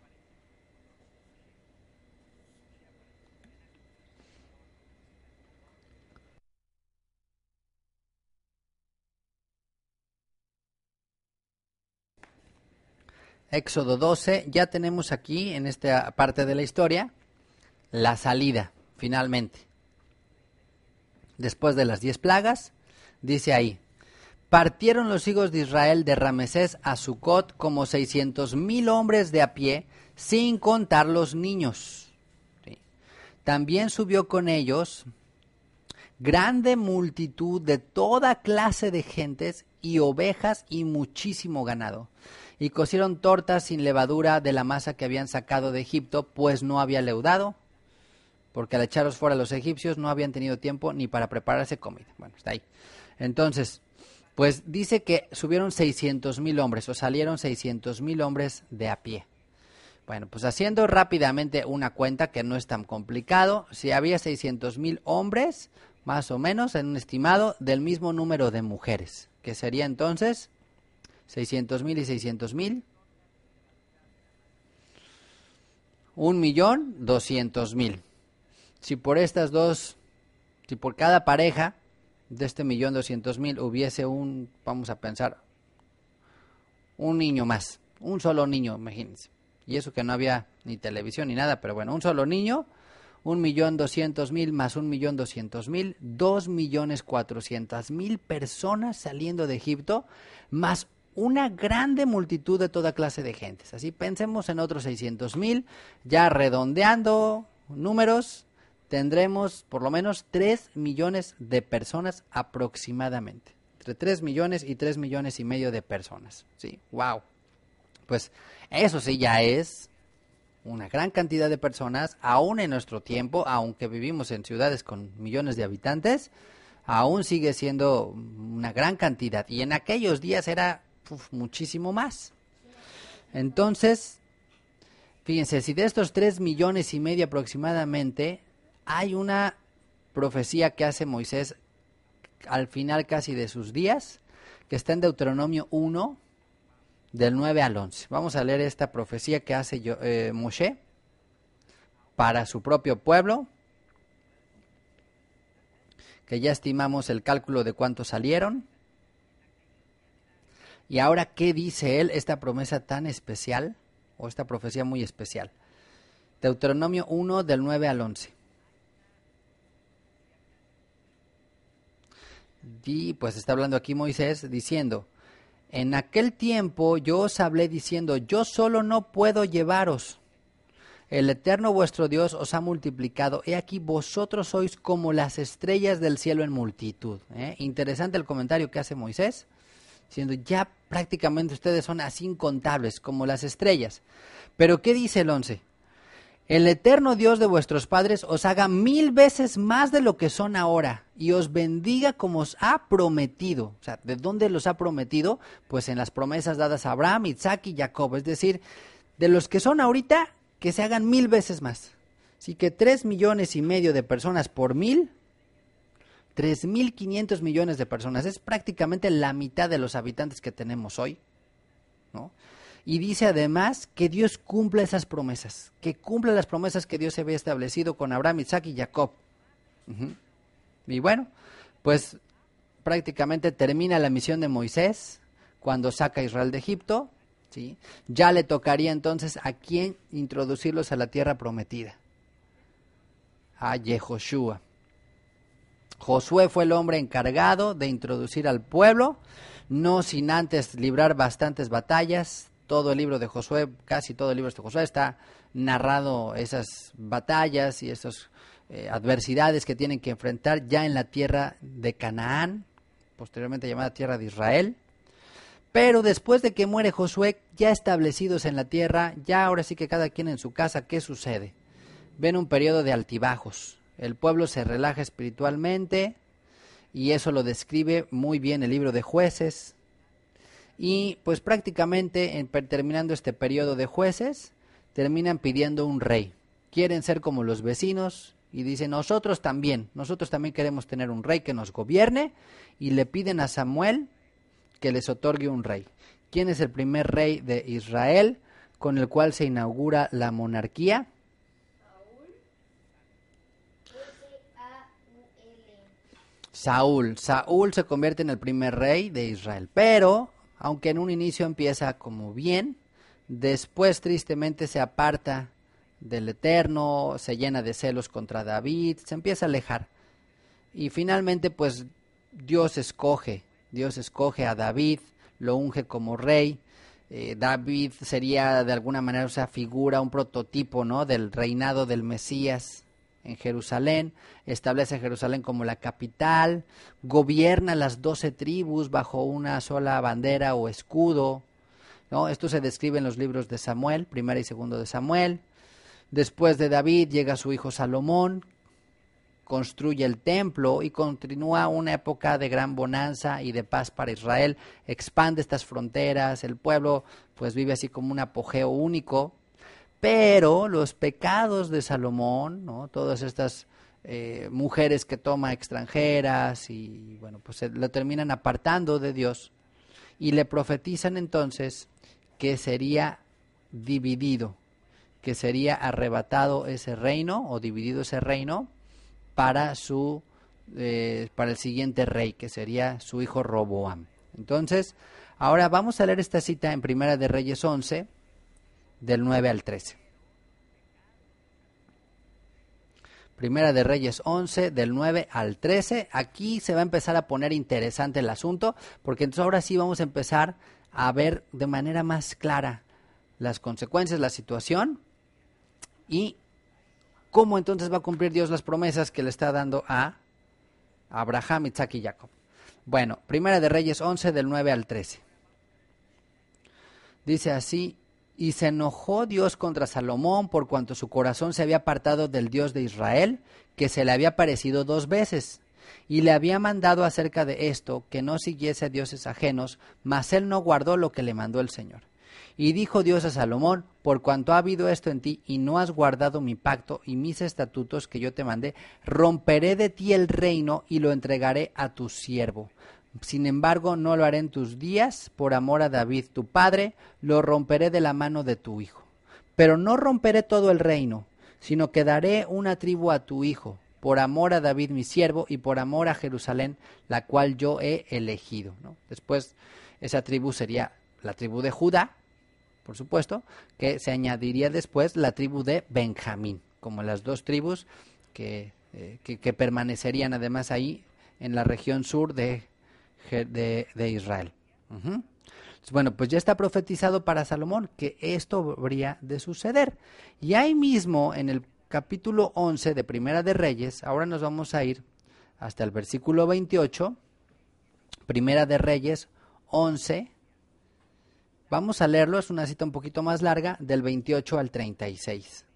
[SPEAKER 1] Éxodo doce, ya tenemos aquí en esta parte de la historia la salida, finalmente. Después de las diez plagas, dice ahí, Partieron los hijos de Israel de Ramesés a Sucot como seiscientos mil hombres de a pie, sin contar los niños. ¿Sí? También subió con ellos grande multitud de toda clase de gentes y ovejas y muchísimo ganado. Y cocieron tortas sin levadura de la masa que habían sacado de Egipto, pues no había leudado, porque al echarlos fuera los egipcios no habían tenido tiempo ni para prepararse comida. Bueno, está ahí. Entonces, pues dice que subieron seiscientos mil hombres, o salieron seiscientos mil hombres de a pie. Bueno, pues haciendo rápidamente una cuenta que no es tan complicado, si había seiscientos mil hombres, más o menos, en un estimado del mismo número de mujeres, que sería entonces seiscientos mil y seiscientos mil, un millón doscientos mil. Si por estas dos, si por cada pareja de este millón doscientos mil hubiese un, vamos a pensar, un niño más, un solo niño, imagínense. Y eso que no había ni televisión ni nada, pero bueno, un solo niño, un millón doscientos mil más un millón doscientos mil, dos millones cuatrocientas mil personas saliendo de Egipto, más una grande multitud de toda clase de gentes. Así pensemos en otros seiscientos mil, ya redondeando números, tendremos por lo menos tres millones de personas aproximadamente. Entre tres millones y tres millones y medio de personas. Sí, wow. Pues eso sí ya es una gran cantidad de personas, aún en nuestro tiempo, aunque vivimos en ciudades con millones de habitantes, aún sigue siendo una gran cantidad. Y en aquellos días era uf, muchísimo más. Entonces, fíjense, si de estos tres millones y medio aproximadamente, hay una profecía que hace Moisés al final casi de sus días, que está en Deuteronomio uno, del nueve al once. Vamos a leer esta profecía que hace yo, eh, Moshe para su propio pueblo, que ya estimamos el cálculo de cuántos salieron. Y ahora, ¿qué dice él, esta promesa tan especial, o esta profecía muy especial? Deuteronomio uno, del nueve al once. Y pues está hablando aquí Moisés diciendo: en aquel tiempo yo os hablé diciendo, yo solo no puedo llevaros. El Eterno vuestro Dios os ha multiplicado. He aquí vosotros sois como las estrellas del cielo en multitud. ¿Eh? Interesante el comentario que hace Moisés, diciendo ya prácticamente ustedes son así incontables, como las estrellas. Pero ¿qué dice el once? El Eterno Dios de vuestros padres os haga mil veces más de lo que son ahora y os bendiga como os ha prometido. O sea, ¿de dónde los ha prometido? Pues en las promesas dadas a Abraham, Isaac y Jacob. Es decir, de los que son ahorita, que se hagan mil veces más. Así que tres millones y medio de personas por mil, tres mil quinientos millones de personas. Es prácticamente la mitad de los habitantes que tenemos hoy, ¿no? Y dice además que Dios cumpla esas promesas, que cumpla las promesas que Dios había establecido con Abraham, Isaac y Jacob. Uh-huh. Y bueno, pues prácticamente termina la misión de Moisés cuando saca a Israel de Egipto, ¿sí? Ya le tocaría entonces a quién introducirlos a la tierra prometida, a Yehoshua. Josué fue el hombre encargado de introducir al pueblo, no sin antes librar bastantes batallas. Todo el libro de Josué, casi todo el libro de Josué está narrado esas batallas y esas eh, adversidades que tienen que enfrentar ya en la tierra de Canaán, posteriormente llamada tierra de Israel. Pero después de que muere Josué, ya establecidos en la tierra, ya ahora sí que cada quien en su casa, ¿qué sucede? Ven un periodo de altibajos. El pueblo se relaja espiritualmente y eso lo describe muy bien el libro de Jueces. Y pues prácticamente en, terminando este periodo de jueces, terminan pidiendo un rey. Quieren ser como los vecinos y dicen, nosotros también, nosotros también queremos tener un rey que nos gobierne, y le piden a Samuel que les otorgue un rey. ¿Quién es el primer rey de Israel con el cual se inaugura la monarquía? Saúl. Saúl se convierte en el primer rey de Israel, pero aunque en un inicio empieza como bien, después tristemente se aparta del Eterno, se llena de celos contra David, se empieza a alejar. Y finalmente pues Dios escoge Dios escoge a David, lo unge como rey. Eh, David sería de alguna manera, o sea, figura, un prototipo, ¿no?, del reinado del Mesías en Jerusalén. Establece Jerusalén como la capital, gobierna las doce tribus bajo una sola bandera o escudo, ¿no? Esto se describe en los libros de Samuel, primera y segundo de Samuel. Después de David llega su hijo Salomón, construye el templo y continúa una época de gran bonanza y de paz para Israel. Expande estas fronteras, el pueblo pues vive así como un apogeo único. Pero los pecados de Salomón, ¿no?, todas estas eh, mujeres que toma extranjeras y bueno, pues se lo terminan apartando de Dios y le profetizan entonces que sería dividido, que sería arrebatado ese reino o dividido ese reino para su eh, para el siguiente rey, que sería su hijo Roboam. Entonces, ahora vamos a leer esta cita en Primera de Reyes once, del nueve al trece. Primera de Reyes once, del nueve al trece. Aquí se va a empezar a poner interesante el asunto, porque entonces ahora sí vamos a empezar a ver de manera más clara las consecuencias, la situación y cómo entonces va a cumplir Dios las promesas que le está dando a Abraham, Isaac y Jacob. Bueno, Primera de Reyes once, del nueve al trece. Dice así: y se enojó Dios contra Salomón por cuanto su corazón se había apartado del Dios de Israel, que se le había aparecido dos veces, y le había mandado acerca de esto que no siguiese a dioses ajenos, mas él no guardó lo que le mandó el Señor. Y dijo Dios a Salomón: por cuanto ha habido esto en ti, y no has guardado mi pacto y mis estatutos que yo te mandé, romperé de ti el reino y lo entregaré a tu siervo. Sin embargo, no lo haré en tus días, por amor a David tu padre, lo romperé de la mano de tu hijo. Pero no romperé todo el reino, sino que daré una tribu a tu hijo, por amor a David mi siervo, y por amor a Jerusalén, la cual yo he elegido, ¿no? Después, esa tribu sería la tribu de Judá, por supuesto, que se añadiría después la tribu de Benjamín, como las dos tribus que, eh, que, que permanecerían además ahí en la región sur de De, de Israel. Uh-huh. Entonces, bueno, pues ya está profetizado para Salomón que esto habría de suceder. Y ahí mismo, en el capítulo once de Primera de Reyes, ahora nos vamos a ir hasta el versículo veintiocho, Primera de Reyes once, vamos a leerlo, es una cita un poquito más larga, del veintiocho al treinta y seis.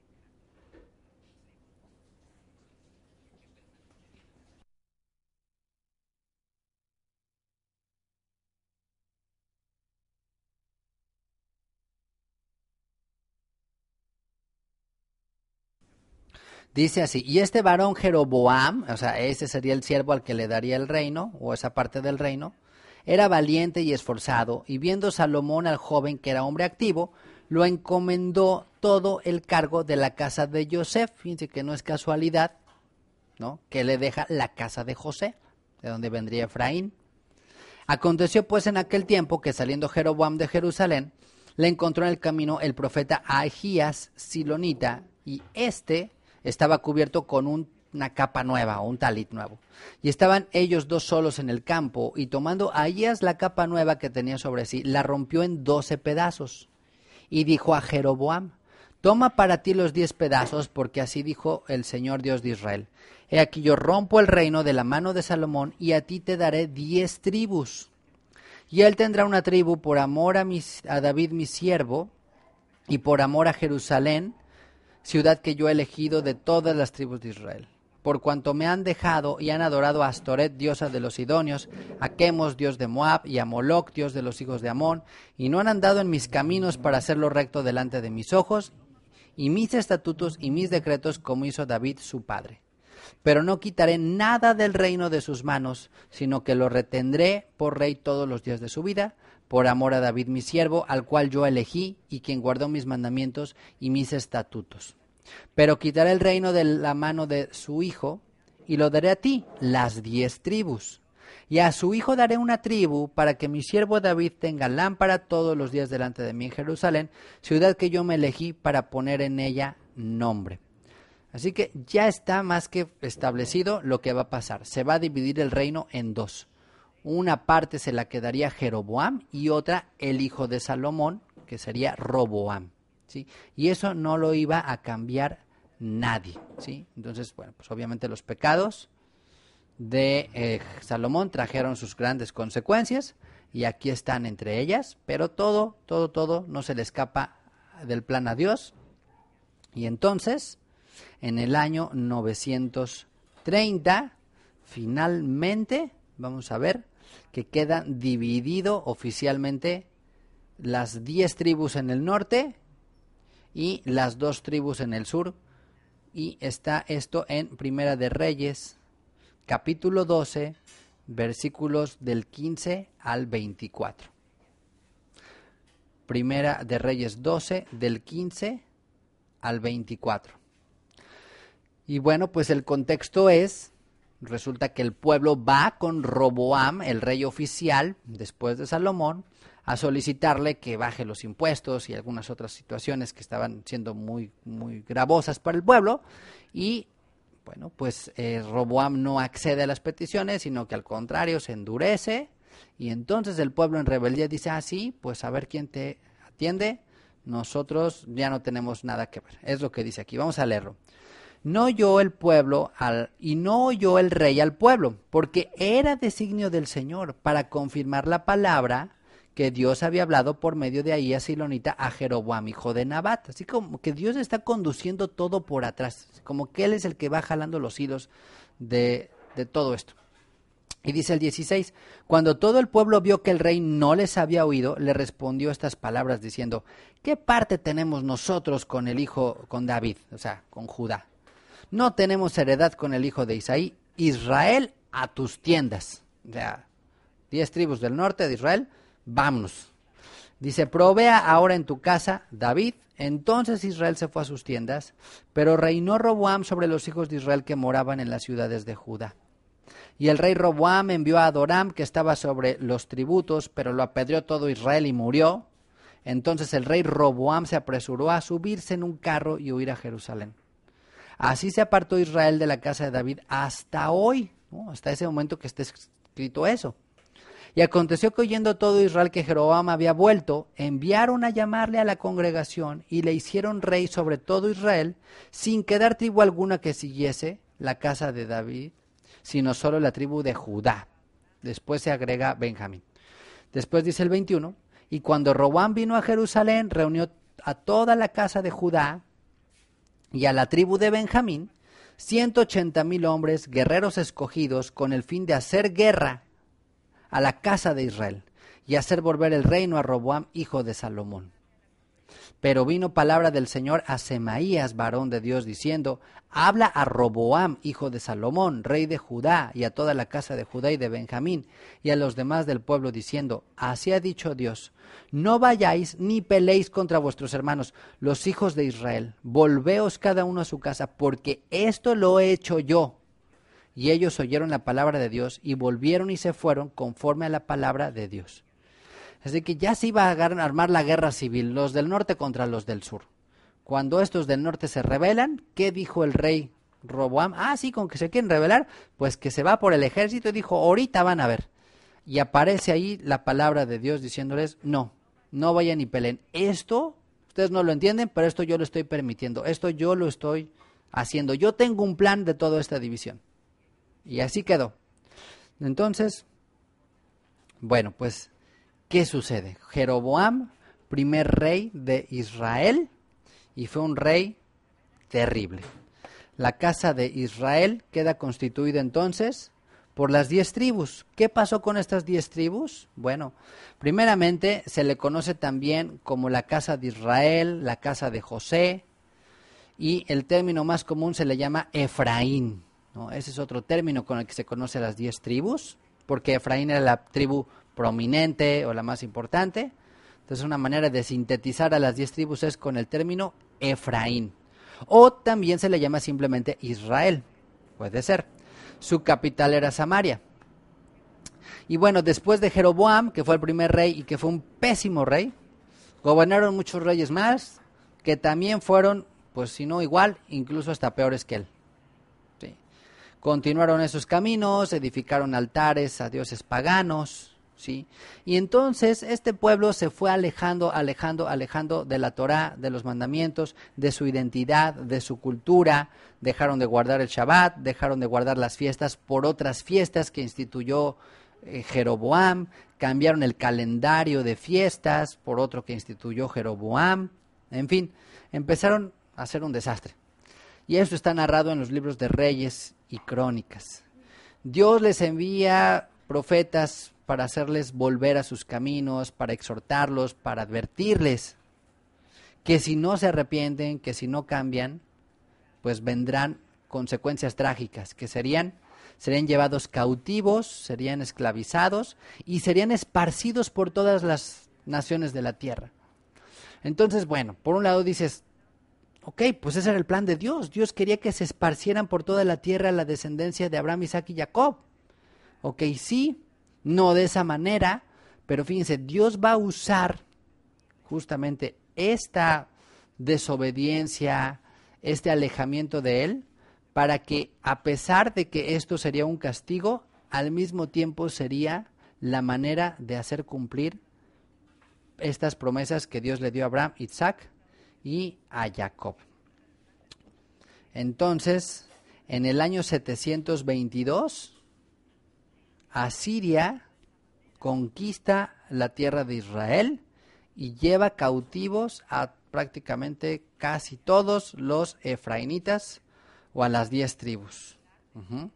[SPEAKER 1] Dice así: y este varón Jeroboam, o sea, ese sería el siervo al que le daría el reino, o esa parte del reino, era valiente y esforzado, y viendo Salomón al joven que era hombre activo, lo encomendó todo el cargo de la casa de Joseph. Fíjense que no es casualidad, ¿no?, que le deja la casa de José, de donde vendría Efraín. Aconteció pues en aquel tiempo que saliendo Jeroboam de Jerusalén, le encontró en el camino el profeta Ahías silonita, y este estaba cubierto con un, una capa nueva o un talit nuevo. Y estaban ellos dos solos en el campo, y tomando Ahías la capa nueva que tenía sobre sí, la rompió en doce pedazos. Y dijo a Jeroboam: toma para ti los diez pedazos, porque así dijo el Señor Dios de Israel: he aquí yo rompo el reino de la mano de Salomón, y a ti te daré diez tribus. Y él tendrá una tribu por amor a, mis, a David mi siervo, y por amor a Jerusalén, ciudad que yo he elegido de todas las tribus de Israel. Por cuanto me han dejado y han adorado a Astoret, diosa de los sidonios, a Quemos, dios de Moab, y a Moloc, dios de los hijos de Amón, y no han andado en mis caminos para hacerlo recto delante de mis ojos, y mis estatutos y mis decretos, como hizo David su padre. Pero no quitaré nada del reino de sus manos, sino que lo retendré por rey todos los días de su vida, por amor a David mi siervo, al cual yo elegí, y quien guardó mis mandamientos y mis estatutos. Pero quitaré el reino de la mano de su hijo, y lo daré a ti, las diez tribus. Y a su hijo daré una tribu, para que mi siervo David tenga lámpara todos los días delante de mí en Jerusalén, ciudad que yo me elegí para poner en ella nombre. Así que ya está más que establecido lo que va a pasar. Se va a dividir el reino en dos. una parte se la quedaría Jeroboam y otra el hijo de Salomón, que sería Roboam, ¿sí? Y eso no lo iba a cambiar nadie, ¿sí? Entonces, bueno, pues obviamente los pecados de eh, Salomón trajeron sus grandes consecuencias y aquí están entre ellas, pero todo, todo, todo no se le escapa del plan a Dios. Y entonces, en el año novecientos treinta, finalmente, vamos a ver que queda dividido oficialmente las diez tribus en el norte y las dos tribus en el sur, y está esto en Primera de Reyes, capítulo doce, versículos del quince al veinticuatro. Primera de Reyes doce, del quince al veinticuatro. Y bueno, pues el contexto es, resulta que el pueblo va con Roboam, el rey oficial, después de Salomón, a solicitarle que baje los impuestos y algunas otras situaciones que estaban siendo muy, muy gravosas para el pueblo. Y bueno, pues eh, Roboam no accede a las peticiones, sino que al contrario se endurece. Y entonces el pueblo en rebeldía dice, ah, sí, pues a ver quién te atiende, nosotros ya no tenemos nada que ver. Es lo que dice aquí, vamos a leerlo. No oyó el pueblo al, y no oyó el rey al pueblo, porque era designio del Señor para confirmar la palabra que Dios había hablado por medio de Ahías Silonita a Jeroboam, hijo de Nabat. Así como que Dios está conduciendo todo por atrás, como que Él es el que va jalando los hilos de, de todo esto. Y dice el dieciséis, cuando todo el pueblo vio que el rey no les había oído, le respondió estas palabras diciendo, ¿qué parte tenemos nosotros con el hijo, con David, o sea, con Judá? No tenemos heredad con el hijo de Isaí. Israel, a tus tiendas. O sea, diez tribus del norte de Israel, vámonos. Dice, provea ahora en tu casa David. Entonces Israel se fue a sus tiendas, pero reinó Roboam sobre los hijos de Israel que moraban en las ciudades de Judá. Y el rey Roboam envió a Adoram, que estaba sobre los tributos, pero lo apedreó todo Israel y murió. Entonces el rey Roboam se apresuró a subirse en un carro y huir a Jerusalén. Así se apartó Israel de la casa de David hasta hoy, ¿no? Hasta ese momento que está escrito eso. Y aconteció que oyendo todo Israel que Jeroboam había vuelto, enviaron a llamarle a la congregación y le hicieron rey sobre todo Israel, sin quedar tribu alguna que siguiese la casa de David, sino solo la tribu de Judá. Después se agrega Benjamín. Después dice el veintiuno, y cuando Roboam vino a Jerusalén, reunió a toda la casa de Judá y a la tribu de Benjamín, ciento ochenta mil hombres, guerreros escogidos, con el fin de hacer guerra a la casa de Israel y hacer volver el reino a Roboam, hijo de Salomón. Pero vino palabra del Señor a Semaías, varón de Dios, diciendo, habla a Roboam, hijo de Salomón, rey de Judá, y a toda la casa de Judá y de Benjamín, y a los demás del pueblo, diciendo, así ha dicho Dios, no vayáis ni peleéis contra vuestros hermanos, los hijos de Israel, volveos cada uno a su casa, porque esto lo he hecho yo. Y ellos oyeron la palabra de Dios, y volvieron y se fueron conforme a la palabra de Dios. Así que ya se iba a armar la guerra civil, los del norte contra los del sur. Cuando estos del norte se rebelan, ¿qué dijo el rey Roboam? Ah, sí, con que se quieren rebelar, pues que se va por el ejército y dijo, ahorita van a ver. Y aparece ahí la palabra de Dios diciéndoles, no, no vayan y peleen. Esto, ustedes no lo entienden, pero esto yo lo estoy permitiendo, esto yo lo estoy haciendo. Yo tengo un plan de toda esta división. Y así quedó. Entonces, bueno, pues, ¿qué sucede? Jeroboam, primer rey de Israel, y fue un rey terrible. La casa de Israel queda constituida entonces por las diez tribus. ¿Qué pasó con estas diez tribus? Bueno, primeramente se le conoce también como la casa de Israel, la casa de José, y el término más común se le llama Efraín, ¿no? Ese es otro término con el que se conoce a las diez tribus, porque Efraín era la tribu prominente o la más importante. Entonces una manera de sintetizar a las diez tribus es con el término Efraín. O también se le llama simplemente Israel, puede ser. Su capital era Samaria. Y bueno, después de Jeroboam, que fue el primer rey y que fue un pésimo rey, gobernaron muchos reyes más, que también fueron, pues si no igual, incluso hasta peores que él. ¿Sí? Continuaron esos caminos, edificaron altares a dioses paganos, ¿sí? Y entonces este pueblo se fue alejando, alejando, alejando de la Torá, de los mandamientos, de su identidad, de su cultura. Dejaron de guardar el Shabbat, dejaron de guardar las fiestas por otras fiestas que instituyó eh, Jeroboam, cambiaron el calendario de fiestas por otro que instituyó Jeroboam. En fin, empezaron a hacer un desastre. Y esto está narrado en los libros de Reyes y Crónicas. Dios les envía profetas para hacerles volver a sus caminos, para exhortarlos, para advertirles que si no se arrepienten, que si no cambian, pues vendrán consecuencias trágicas, que serían, serían llevados cautivos, serían esclavizados y serían esparcidos por todas las naciones de la tierra. Entonces, bueno, por un lado dices, ok, pues ese era el plan de Dios. Dios quería que se esparcieran por toda la tierra la descendencia de Abraham, Isaac y Jacob. Ok, sí, no de esa manera, pero fíjense, Dios va a usar justamente esta desobediencia, este alejamiento de Él, para que a pesar de que esto sería un castigo, al mismo tiempo sería la manera de hacer cumplir estas promesas que Dios le dio a Abraham, Isaac y a Jacob. Entonces, en el año setecientos veintidós, Asiria conquista la tierra de Israel y lleva cautivos a prácticamente casi todos los efraínitas o a las diez tribus. Uh-huh.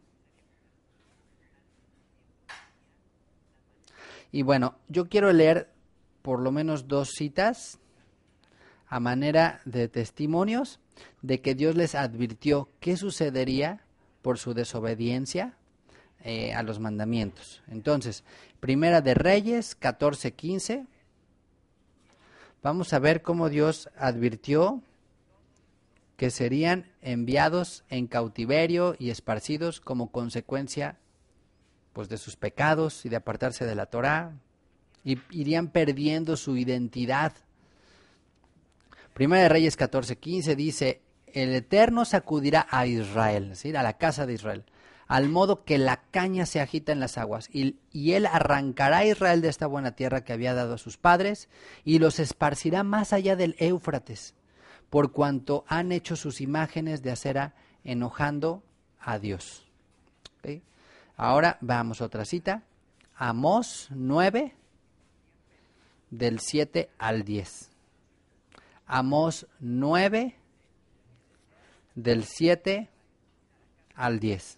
[SPEAKER 1] Y bueno, yo quiero leer por lo menos dos citas a manera de testimonios de que Dios les advirtió qué sucedería por su desobediencia eh, a los mandamientos. Entonces, Primera de Reyes catorce quince, vamos a ver cómo Dios advirtió que serían enviados en cautiverio y esparcidos como consecuencia pues de sus pecados y de apartarse de la Torá, y irían perdiendo su identidad. Primera de Reyes catorce quince dice, el Eterno sacudirá a Israel, ¿sí?, a la casa de Israel, al modo que la caña se agita en las aguas, y, y él arrancará a Israel de esta buena tierra que había dado a sus padres, y los esparcirá más allá del Éufrates, por cuanto han hecho sus imágenes de acera enojando a Dios. ¿Okay? Ahora vamos a otra cita, Amós nueve, del siete al diez. Amós nueve, del siete al diez.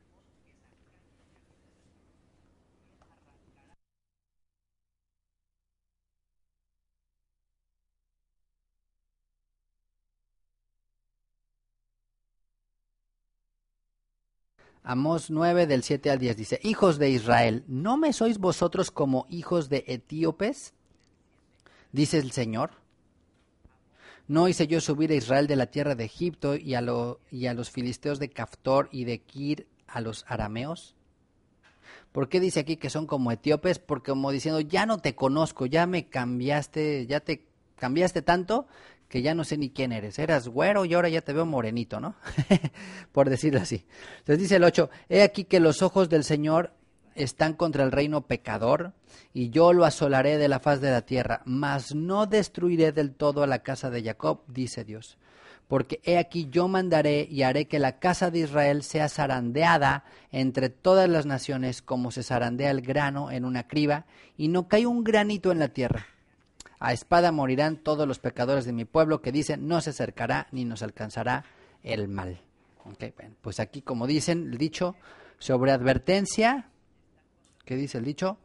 [SPEAKER 1] Amós nueve, del siete al diez dice, hijos de Israel, ¿no me sois vosotros como hijos de etíopes? Dice el Señor. ¿No hice yo subir a Israel de la tierra de Egipto y a, lo, y a los filisteos de Caftor y de Kir a los arameos? ¿Por qué dice aquí que son como etíopes? Porque como diciendo, ya no te conozco, ya me cambiaste, ya te cambiaste tanto que ya no sé ni quién eres. Eras güero y ahora ya te veo morenito, ¿no? Por decirlo así. Entonces dice el ocho, he aquí que los ojos del Señor están contra el reino pecador, y yo lo asolaré de la faz de la tierra, mas no destruiré del todo a la casa de Jacob, dice Dios. Porque he aquí yo mandaré y haré que la casa de Israel sea zarandeada entre todas las naciones, como se zarandea el grano en una criba, y no cae un granito en la tierra. A espada morirán todos los pecadores de mi pueblo, que dicen, no se acercará ni nos alcanzará el mal. Okay, bueno, pues aquí, como dicen el dicho, sobre advertencia, ¿qué dice el dicho?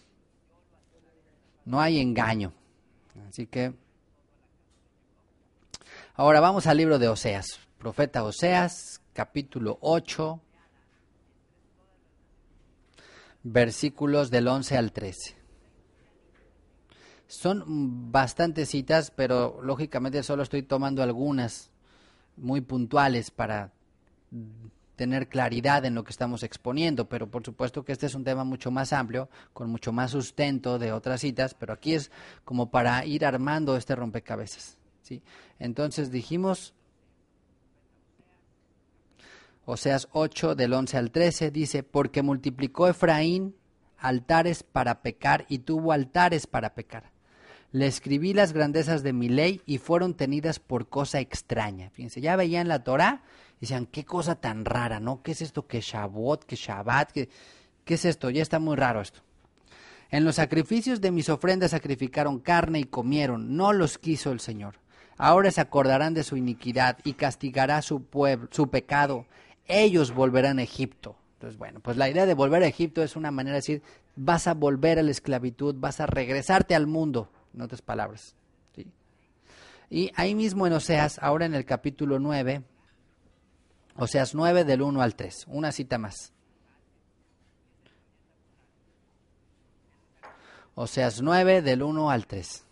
[SPEAKER 1] No hay engaño. Así que ahora vamos al libro de Oseas. Profeta Oseas, capítulo ocho, versículos del once al trece. Son bastantes citas, pero lógicamente solo estoy tomando algunas muy puntuales para tener claridad en lo que estamos exponiendo, pero por supuesto que este es un tema mucho más amplio, con mucho más sustento de otras citas, pero aquí es como para ir armando este rompecabezas, ¿sí? Entonces dijimos, Oseas ocho del once al trece dice, porque multiplicó Efraín altares para pecar y tuvo altares para pecar. Le escribí las grandezas de mi ley y fueron tenidas por cosa extraña. Fíjense, ya veían la Torá y decían, qué cosa tan rara, ¿no? ¿Qué es esto? ¿Qué Shabbat? ¿Qué Shabbat? ¿Qué, qué es esto? Ya está muy raro esto. En los sacrificios de mis ofrendas sacrificaron carne y comieron, no los quiso el Señor. Ahora se acordarán de su iniquidad y castigará su pueblo, su pecado. Ellos volverán a Egipto. Entonces, bueno, pues la idea de volver a Egipto es una manera de decir, vas a volver a la esclavitud, vas a regresarte al mundo, en otras palabras. ¿Sí? Y ahí mismo en Oseas, ahora en el capítulo nueve, Oseas nueve del uno al tres, una cita más. Oseas nueve del uno al tres.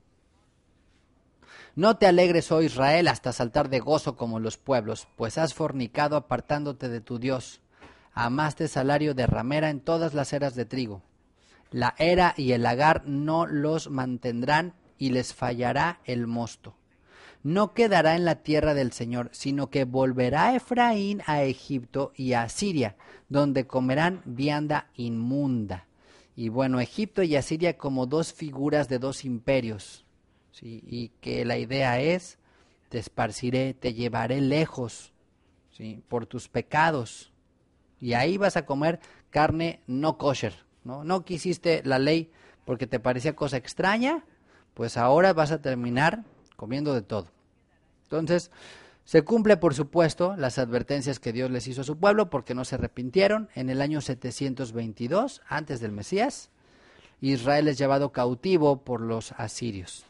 [SPEAKER 1] No te alegres, oh Israel, hasta saltar de gozo como los pueblos, pues has fornicado apartándote de tu Dios. Amaste salario de ramera en todas las eras de trigo. La era y el lagar no los mantendrán y les fallará el mosto. No quedará en la tierra del Señor, sino que volverá Efraín a Egipto y a Asiria, donde comerán vianda inmunda. Y bueno, Egipto y Asiria como dos figuras de dos imperios. ¿Sí? Y que la idea es, te esparciré, te llevaré lejos, ¿sí? Por tus pecados. Y ahí vas a comer carne no kosher, ¿no? No quisiste la ley porque te parecía cosa extraña, pues ahora vas a terminar comiendo de todo. Entonces, se cumple, por supuesto, las advertencias que Dios les hizo a su pueblo porque no se arrepintieron. En el año setecientos veintidós, antes del Mesías, Israel es llevado cautivo por los asirios.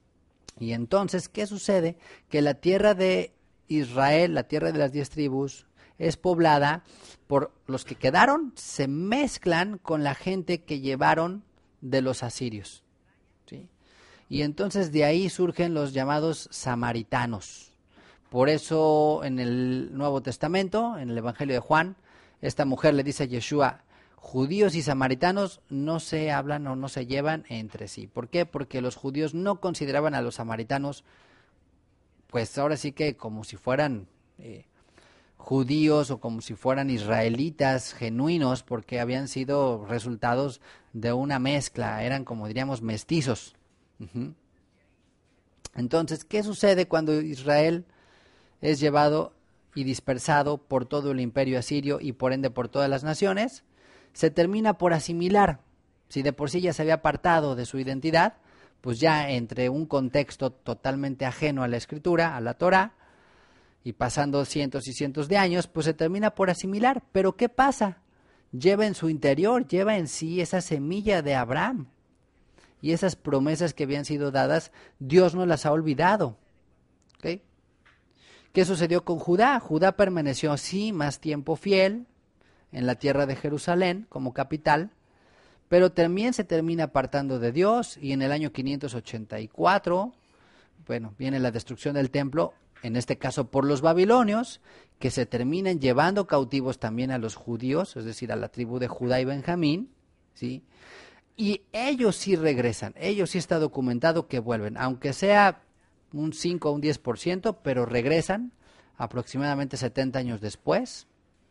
[SPEAKER 1] Y entonces, ¿qué sucede? Que la tierra de Israel, la tierra de las diez tribus, es poblada por los que quedaron, se mezclan con la gente que llevaron de los asirios. ¿Sí? Y entonces de ahí surgen los llamados samaritanos. Por eso en el Nuevo Testamento, en el Evangelio de Juan, esta mujer le dice a Yeshua, judíos y samaritanos no se hablan o no se llevan entre sí. ¿Por qué? Porque los judíos no consideraban a los samaritanos, pues ahora sí que como si fueran eh, judíos o como si fueran israelitas genuinos, porque habían sido resultados de una mezcla, eran como diríamos mestizos. Uh-huh. Entonces, ¿qué sucede cuando Israel es llevado y dispersado por todo el imperio asirio y por ende por todas las naciones? Se termina por asimilar. Si de por sí ya se había apartado de su identidad, pues ya entre un contexto totalmente ajeno a la escritura, a la Torá, y pasando cientos y cientos de años, pues se termina por asimilar. Pero ¿qué pasa? Lleva en su interior, lleva en sí esa semilla de Abraham. Y esas promesas que habían sido dadas, Dios no las ha olvidado. ¿Okay? ¿Qué sucedió con Judá? Judá permaneció así más tiempo fiel en la tierra de Jerusalén como capital, pero también se termina apartando de Dios y en el año quinientos ochenta y cuatro, bueno, viene la destrucción del templo, en este caso por los babilonios, que se terminan llevando cautivos también a los judíos, es decir, a la tribu de Judá y Benjamín, ¿sí? Y ellos sí regresan, ellos sí está documentado que vuelven, aunque sea un cinco o un diez por ciento, pero regresan aproximadamente setenta años después.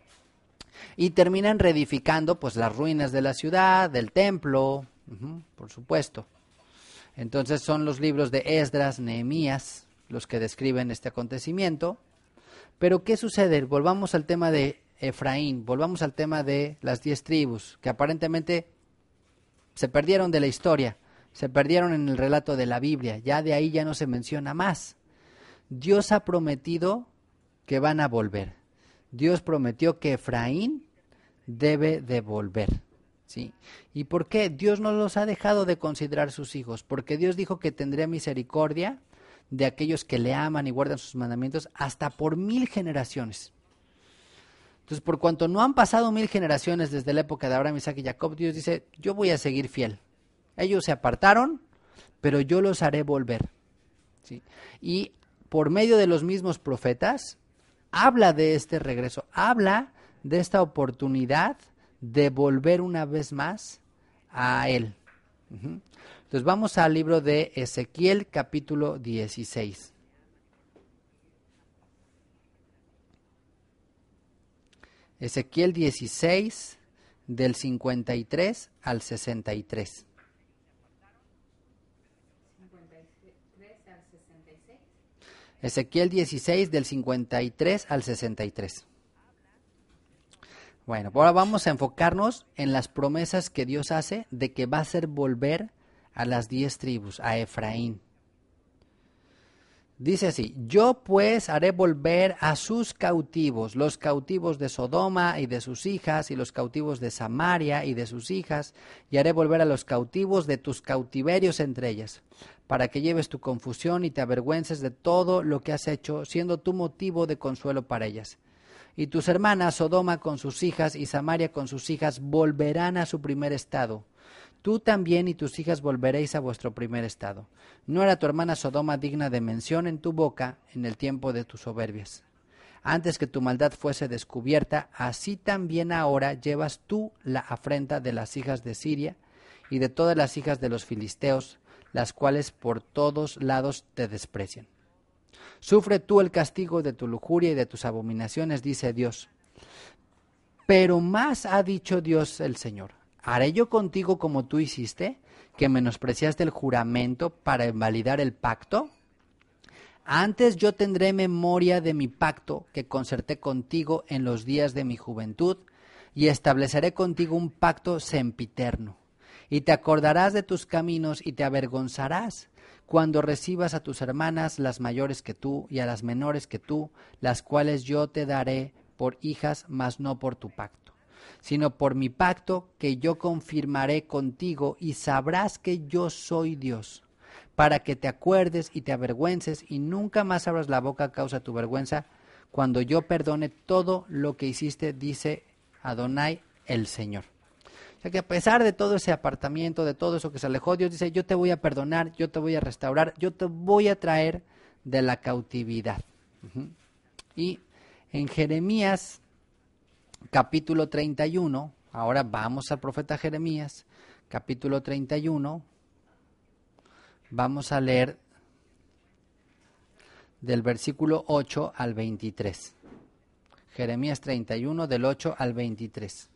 [SPEAKER 1] Y terminan reedificando pues las ruinas de la ciudad, del templo, uh-huh, por supuesto. Entonces son los libros de Esdras, Nehemías, los que describen este acontecimiento. Pero ¿qué sucede? Volvamos al tema de Efraín, volvamos al tema de las diez tribus, que aparentemente se perdieron de la historia, se perdieron en el relato de la Biblia, ya de ahí ya no se menciona más. Dios ha prometido que van a volver. Dios prometió que Efraín debe de volver, ¿sí? ¿Y por qué? Dios no los ha dejado de considerar sus hijos, porque Dios dijo que tendría misericordia de aquellos que le aman y guardan sus mandamientos hasta por mil generaciones. Entonces, por cuanto no han pasado mil generaciones desde la época de Abraham, Isaac y Jacob, Dios dice, yo voy a seguir fiel. Ellos se apartaron, pero yo los haré volver, ¿sí? Y por medio de los mismos profetas, habla de este regreso, habla de esta oportunidad de volver una vez más a Él. Uh-huh. Entonces vamos al libro de Ezequiel capítulo dieciséis. Ezequiel dieciséis, del cincuenta y tres al sesenta y tres. Ezequiel dieciséis, del cincuenta y tres al sesenta y tres. Bueno, ahora vamos a enfocarnos en las promesas que Dios hace de que va a hacer volver a las diez tribus, a Efraín. Dice así: yo pues haré volver a sus cautivos, los cautivos de Sodoma y de sus hijas, y los cautivos de Samaria y de sus hijas, y haré volver a los cautivos de tus cautiverios entre ellas, para que lleves tu confusión y te avergüences de todo lo que has hecho, siendo tu motivo de consuelo para ellas. Y tus hermanas, Sodoma con sus hijas y Samaria con sus hijas, volverán a su primer estado. Tú también y tus hijas volveréis a vuestro primer estado. No era tu hermana Sodoma digna de mención en tu boca en el tiempo de tus soberbias. Antes que tu maldad fuese descubierta, así también ahora llevas tú la afrenta de las hijas de Siria y de todas las hijas de los filisteos, las cuales por todos lados te desprecian. Sufre tú el castigo de tu lujuria y de tus abominaciones, dice Dios. Pero más ha dicho Dios el Señor: ¿haré yo contigo como tú hiciste, que menospreciaste el juramento para invalidar el pacto? Antes yo tendré memoria de mi pacto que concerté contigo en los días de mi juventud, y estableceré contigo un pacto sempiterno. Y te acordarás de tus caminos y te avergonzarás cuando recibas a tus hermanas, las mayores que tú, y a las menores que tú, las cuales yo te daré por hijas, mas no por tu pacto, sino por mi pacto que yo confirmaré contigo, y sabrás que yo soy Dios, para que te acuerdes y te avergüences, y nunca más abras la boca a causa de tu vergüenza, cuando yo perdone todo lo que hiciste, dice Adonai el Señor. O sea que a pesar de todo ese apartamiento, de todo eso que se alejó, Dios dice: yo te voy a perdonar, yo te voy a restaurar, yo te voy a traer de la cautividad. Uh-huh. Y en Jeremías capítulo treinta y uno, ahora vamos al profeta Jeremías, capítulo treinta y uno, vamos a leer del versículo ocho al veintitrés. Jeremías treinta y uno, del ocho al veintitrés.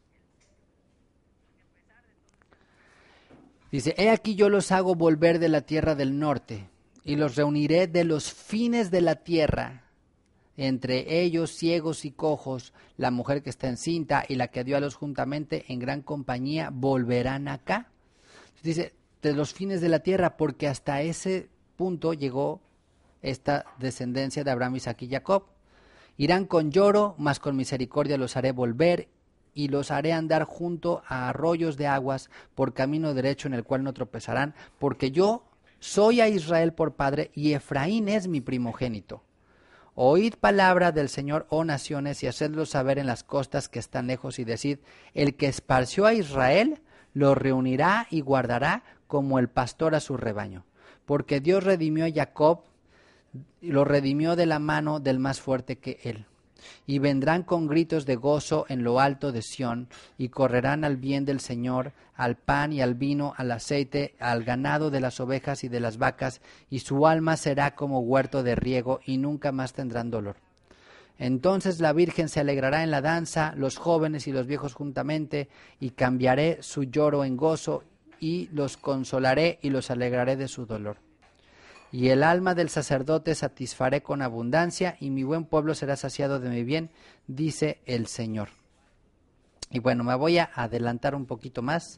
[SPEAKER 1] Dice: he aquí yo los hago volver de la tierra del norte, y los reuniré de los fines de la tierra, entre ellos ciegos y cojos, la mujer que está encinta y la que dio a luz juntamente en gran compañía volverán acá. Dice, de los fines de la tierra, porque hasta ese punto llegó esta descendencia de Abraham, Isaac y Jacob. Irán con lloro, mas con misericordia los haré volver, y los haré andar junto a arroyos de aguas, por camino derecho en el cual no tropezarán, porque yo soy a Israel por padre, y Efraín es mi primogénito. Oíd palabra del Señor, oh naciones, y hacedlo saber en las costas que están lejos, y decid: el que esparció a Israel lo reunirá y guardará como el pastor a su rebaño. Porque Dios redimió a Jacob, y lo redimió de la mano del más fuerte que él. Y vendrán con gritos de gozo en lo alto de Sión, y correrán al bien del Señor, al pan y al vino, al aceite, al ganado de las ovejas y de las vacas, y su alma será como huerto de riego, y nunca más tendrán dolor. Entonces la Virgen se alegrará en la danza, los jóvenes y los viejos juntamente, y cambiaré su lloro en gozo, y los consolaré y los alegraré de su dolor. Y el alma del sacerdote satisfaré con abundancia, y mi buen pueblo será saciado de mi bien, dice el Señor. Y bueno, me voy a adelantar un poquito más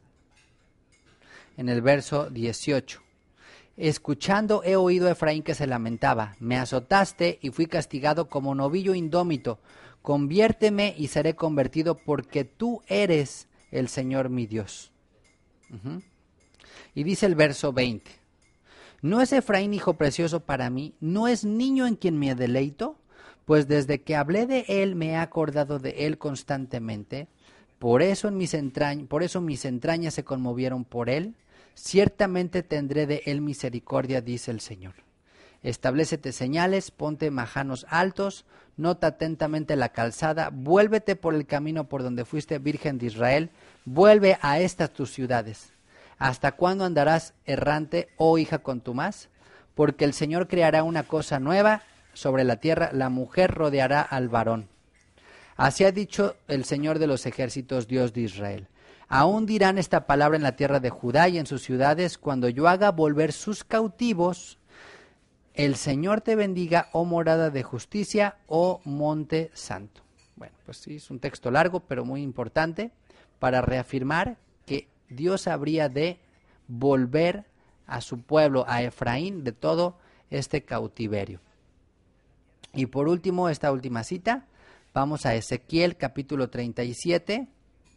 [SPEAKER 1] en el verso dieciocho. Escuchando he oído a Efraín que se lamentaba. Me azotaste y fui castigado como novillo indómito. Conviérteme y seré convertido, porque tú eres el Señor mi Dios. Uh-huh. Y dice el verso veinte. ¿No es Efraín hijo precioso para mí? ¿No es niño en quien me deleito? Pues desde que hablé de él me he acordado de él constantemente. Por eso, en mis entrañas, por eso mis entrañas se conmovieron por él. Ciertamente tendré de él misericordia, dice el Señor. Establécete señales, ponte majanos altos, nota atentamente la calzada, vuélvete por el camino por donde fuiste virgen de Israel, vuelve a estas tus ciudades. ¿Hasta cuándo andarás errante, oh hija contumaz? Porque el Señor creará una cosa nueva sobre la tierra, la mujer rodeará al varón. Así ha dicho el Señor de los ejércitos, Dios de Israel. Aún dirán esta palabra en la tierra de Judá y en sus ciudades, cuando yo haga volver sus cautivos. El Señor te bendiga, oh morada de justicia, oh monte santo. Bueno, pues sí, es un texto largo, pero muy importante para reafirmar que Dios habría de volver a su pueblo, a Efraín, de todo este cautiverio. Y por último, esta última cita, vamos a Ezequiel capítulo treinta y siete,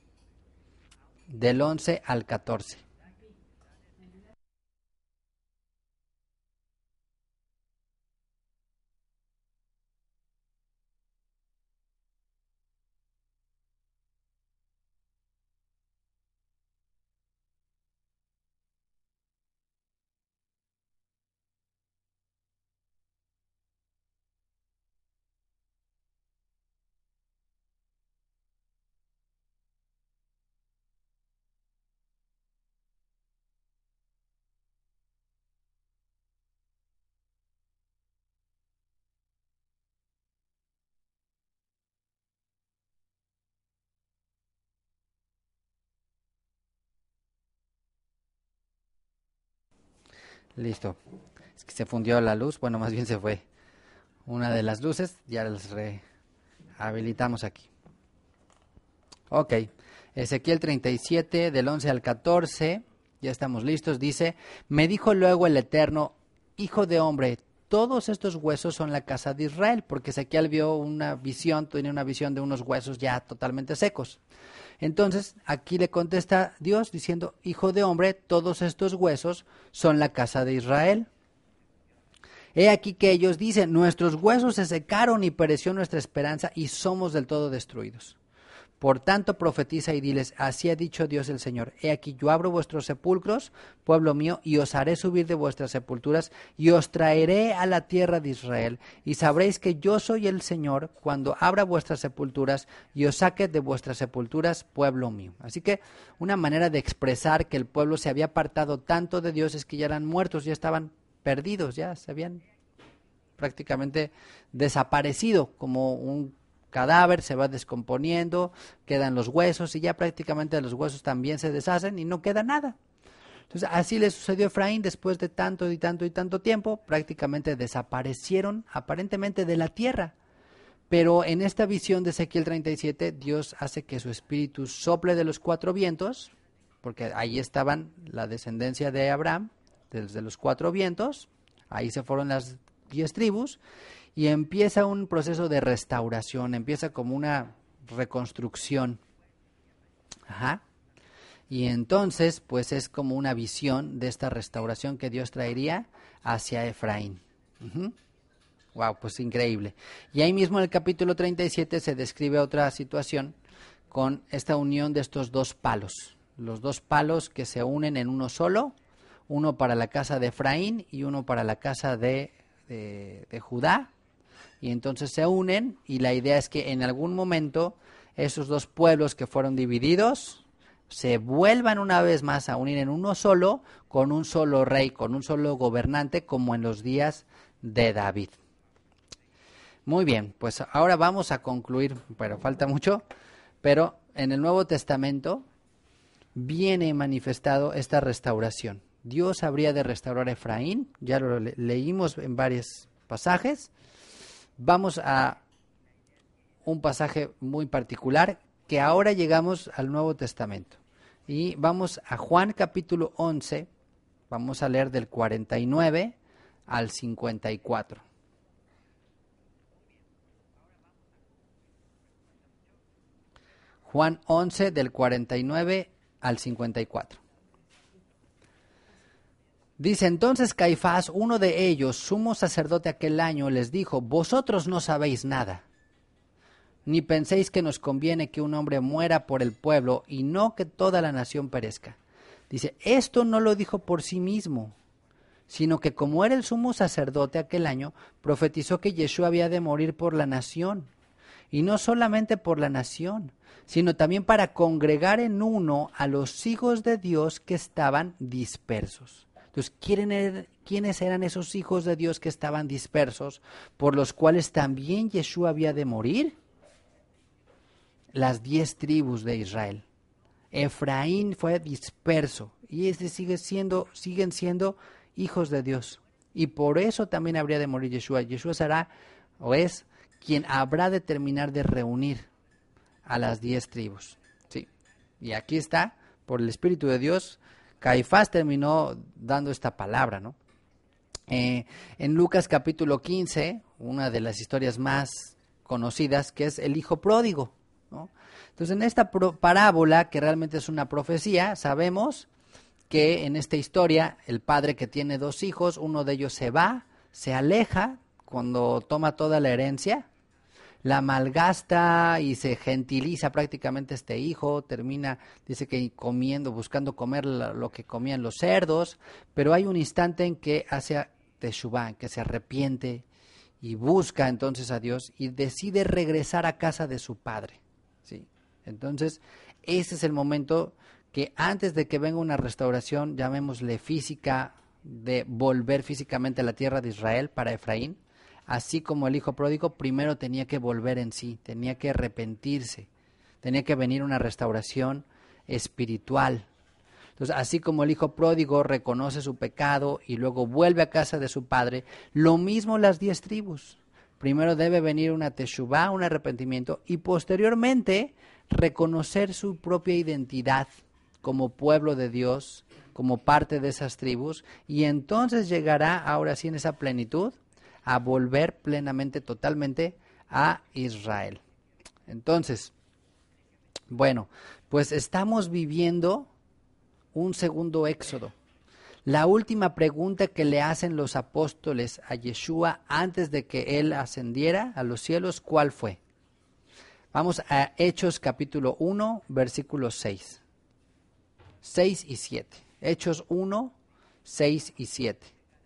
[SPEAKER 1] del once al catorce. Listo. Es que se fundió la luz, bueno, más bien se fue una de las luces, ya las rehabilitamos aquí. Ok, Ezequiel treinta y siete, del once al catorce, ya estamos listos, dice, me dijo luego el Eterno, hijo de hombre, todos estos huesos son la casa de Israel, porque Ezequiel vio una visión, tenía una visión de unos huesos ya totalmente secos. Entonces, aquí le contesta Dios diciendo, hijo de hombre, todos estos huesos son la casa de Israel. He aquí que ellos dicen, nuestros huesos se secaron y pereció nuestra esperanza y somos del todo destruidos. Por tanto, profetiza y diles, así ha dicho Dios el Señor, he aquí yo abro vuestros sepulcros, pueblo mío, y os haré subir de vuestras sepulturas, y os traeré a la tierra de Israel, y sabréis que yo soy el Señor, cuando abra vuestras sepulturas, y os saque de vuestras sepulturas, pueblo mío. Así que una manera de expresar que el pueblo se había apartado tanto de Dios es que ya eran muertos, ya estaban perdidos, ya se habían prácticamente desaparecido como un cadáver, se va descomponiendo, quedan los huesos y ya prácticamente los huesos también se deshacen y no queda nada. Entonces así le sucedió a Efraín después de tanto y tanto y tanto tiempo, prácticamente desaparecieron aparentemente de la tierra. Pero en esta visión de Ezequiel treinta y siete, Dios hace que su espíritu sople de los cuatro vientos, porque ahí estaban la descendencia de Abraham, desde los cuatro vientos, ahí se fueron las diez tribus, y empieza un proceso de restauración, empieza como una reconstrucción. Ajá. Y entonces, pues es como una visión de esta restauración que Dios traería hacia Efraín. Uh-huh. Wow, pues increíble. Y ahí mismo en el capítulo treinta y siete se describe otra situación con esta unión de estos dos palos. Los dos palos que se unen en uno solo, uno para la casa de Efraín y uno para la casa de, de, de Judá. Y entonces se unen y la idea es que en algún momento esos dos pueblos que fueron divididos se vuelvan una vez más a unir en uno solo, con un solo rey, con un solo gobernante, como en los días de David. Muy bien, pues ahora vamos a concluir, pero falta mucho, pero en el Nuevo Testamento viene manifestado esta restauración. Dios habría de restaurar a Efraín, ya lo le- leímos en varios pasajes. Vamos a un pasaje muy particular, que ahora llegamos al Nuevo Testamento. Y vamos a Juan capítulo once, vamos a leer del cuarenta y nueve al cincuenta y cuatro. Juan once del cuarenta y nueve al cincuenta y cuatro. Dice, entonces Caifás, uno de ellos, sumo sacerdote aquel año, les dijo, vosotros no sabéis nada, ni penséis que nos conviene que un hombre muera por el pueblo y no que toda la nación perezca. Dice, esto no lo dijo por sí mismo, sino que como era el sumo sacerdote aquel año, profetizó que Yeshua había de morir por la nación, y no solamente por la nación, sino también para congregar en uno a los hijos de Dios que estaban dispersos. Entonces, ¿quiénes eran esos hijos de Dios que estaban dispersos, por los cuales también Yeshua había de morir? las diez tribus de Israel. Efraín fue disperso y este sigue siendo, siguen siendo hijos de Dios. Y por eso también habría de morir Yeshua. Yeshua será o es quien habrá de terminar de reunir a las diez tribus. Sí. Y aquí está, por el Espíritu de Dios, Caifás terminó dando esta palabra, ¿no? Eh, en Lucas capítulo quince, una de las historias más conocidas, que es el hijo pródigo, ¿no? Entonces, en esta pro- parábola, que realmente es una profecía, sabemos que en esta historia, el padre que tiene dos hijos, uno de ellos se va, se aleja cuando toma toda la herencia, la malgasta y se gentiliza prácticamente este hijo, termina, dice que comiendo, buscando comer lo que comían los cerdos, pero hay un instante en que hace teshuvá, en que se arrepiente y busca entonces a Dios y decide regresar a casa de su padre, ¿sí? Entonces, ese es el momento que antes de que venga una restauración, llamémosle física, de volver físicamente a la tierra de Israel para Efraín, así como el hijo pródigo primero tenía que volver en sí, tenía que arrepentirse, tenía que venir una restauración espiritual. Entonces, así como el hijo pródigo reconoce su pecado y luego vuelve a casa de su padre, lo mismo las diez tribus. Primero debe venir una teshuvá, un arrepentimiento, y posteriormente reconocer su propia identidad como pueblo de Dios, como parte de esas tribus, y entonces llegará ahora sí en esa plenitud a volver plenamente, totalmente a Israel. Entonces, bueno, pues estamos viviendo un segundo éxodo. La última pregunta que le hacen los apóstoles a Yeshua antes de que él ascendiera a los cielos, ¿cuál fue? Vamos a Hechos capítulo uno, versículos seis. seis y siete. Hechos uno, seis y siete.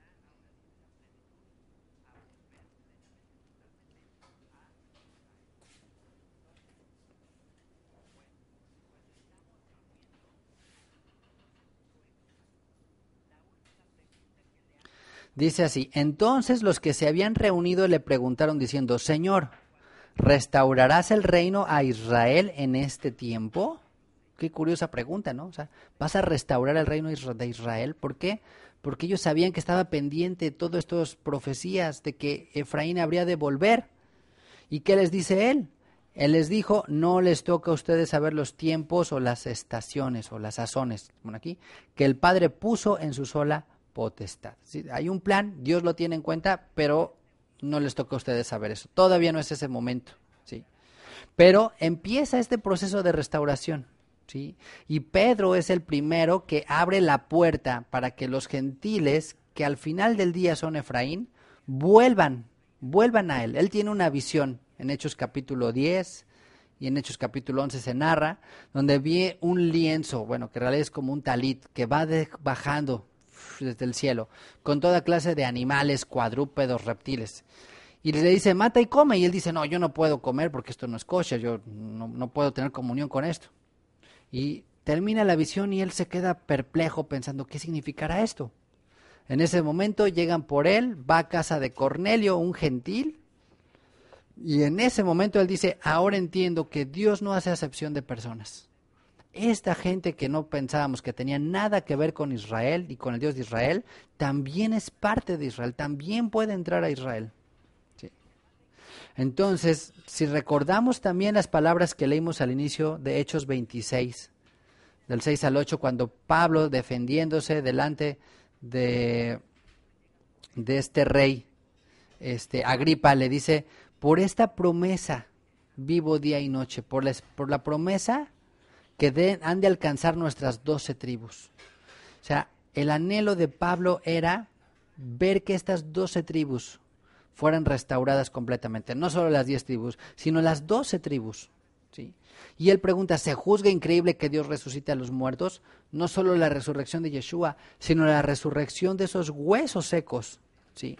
[SPEAKER 1] Dice así: entonces los que se habían reunido le preguntaron diciendo: Señor, ¿restaurarás el reino a Israel en este tiempo? Qué curiosa pregunta, ¿no? O sea, ¿vas a restaurar el reino de Israel? ¿Por qué? Porque ellos sabían que estaba pendiente de todas estas profecías de que Efraín habría de volver. ¿Y qué les dice él? Él les dijo: no les toca a ustedes saber los tiempos o las estaciones o las sazones, bueno, aquí, que el Padre puso en su sola potestad. ¿Sí? Hay un plan, Dios lo tiene en cuenta, pero no les toca a ustedes saber eso. Todavía no es ese momento, ¿sí? Pero empieza este proceso de restauración, ¿sí? Y Pedro es el primero que abre la puerta para que los gentiles, que al final del día son Efraín, vuelvan, vuelvan a él. Él tiene una visión en Hechos capítulo diez y en Hechos capítulo once se narra, donde ve un lienzo, bueno, que en realidad es como un talit, que va de, bajando desde el cielo, con toda clase de animales, cuadrúpedos, reptiles. Y le dice: mata y come. Y él dice: no, yo no puedo comer porque esto no es kosher, yo no, no puedo tener comunión con esto. Y termina la visión y él se queda perplejo pensando: ¿qué significará esto? En ese momento llegan por él, va a casa de Cornelio, un gentil, y en ese momento él dice: ahora entiendo que Dios no hace acepción de personas. Esta gente que no pensábamos que tenía nada que ver con Israel y con el Dios de Israel, también es parte de Israel, también puede entrar a Israel. Sí. Entonces, si recordamos también las palabras que leímos al inicio de Hechos veintiséis, del seis al ocho, cuando Pablo, defendiéndose delante de, de este rey, este Agripa, le dice: por esta promesa vivo día y noche, por la, por la promesa que de, han de alcanzar nuestras doce tribus. O sea, el anhelo de Pablo era ver que estas doce tribus fueran restauradas completamente. No solo las diez tribus, sino las doce tribus. ¿Sí? Y él pregunta: ¿se juzga increíble que Dios resucite a los muertos? No solo la resurrección de Yeshua, sino la resurrección de esos huesos secos. ¿Sí?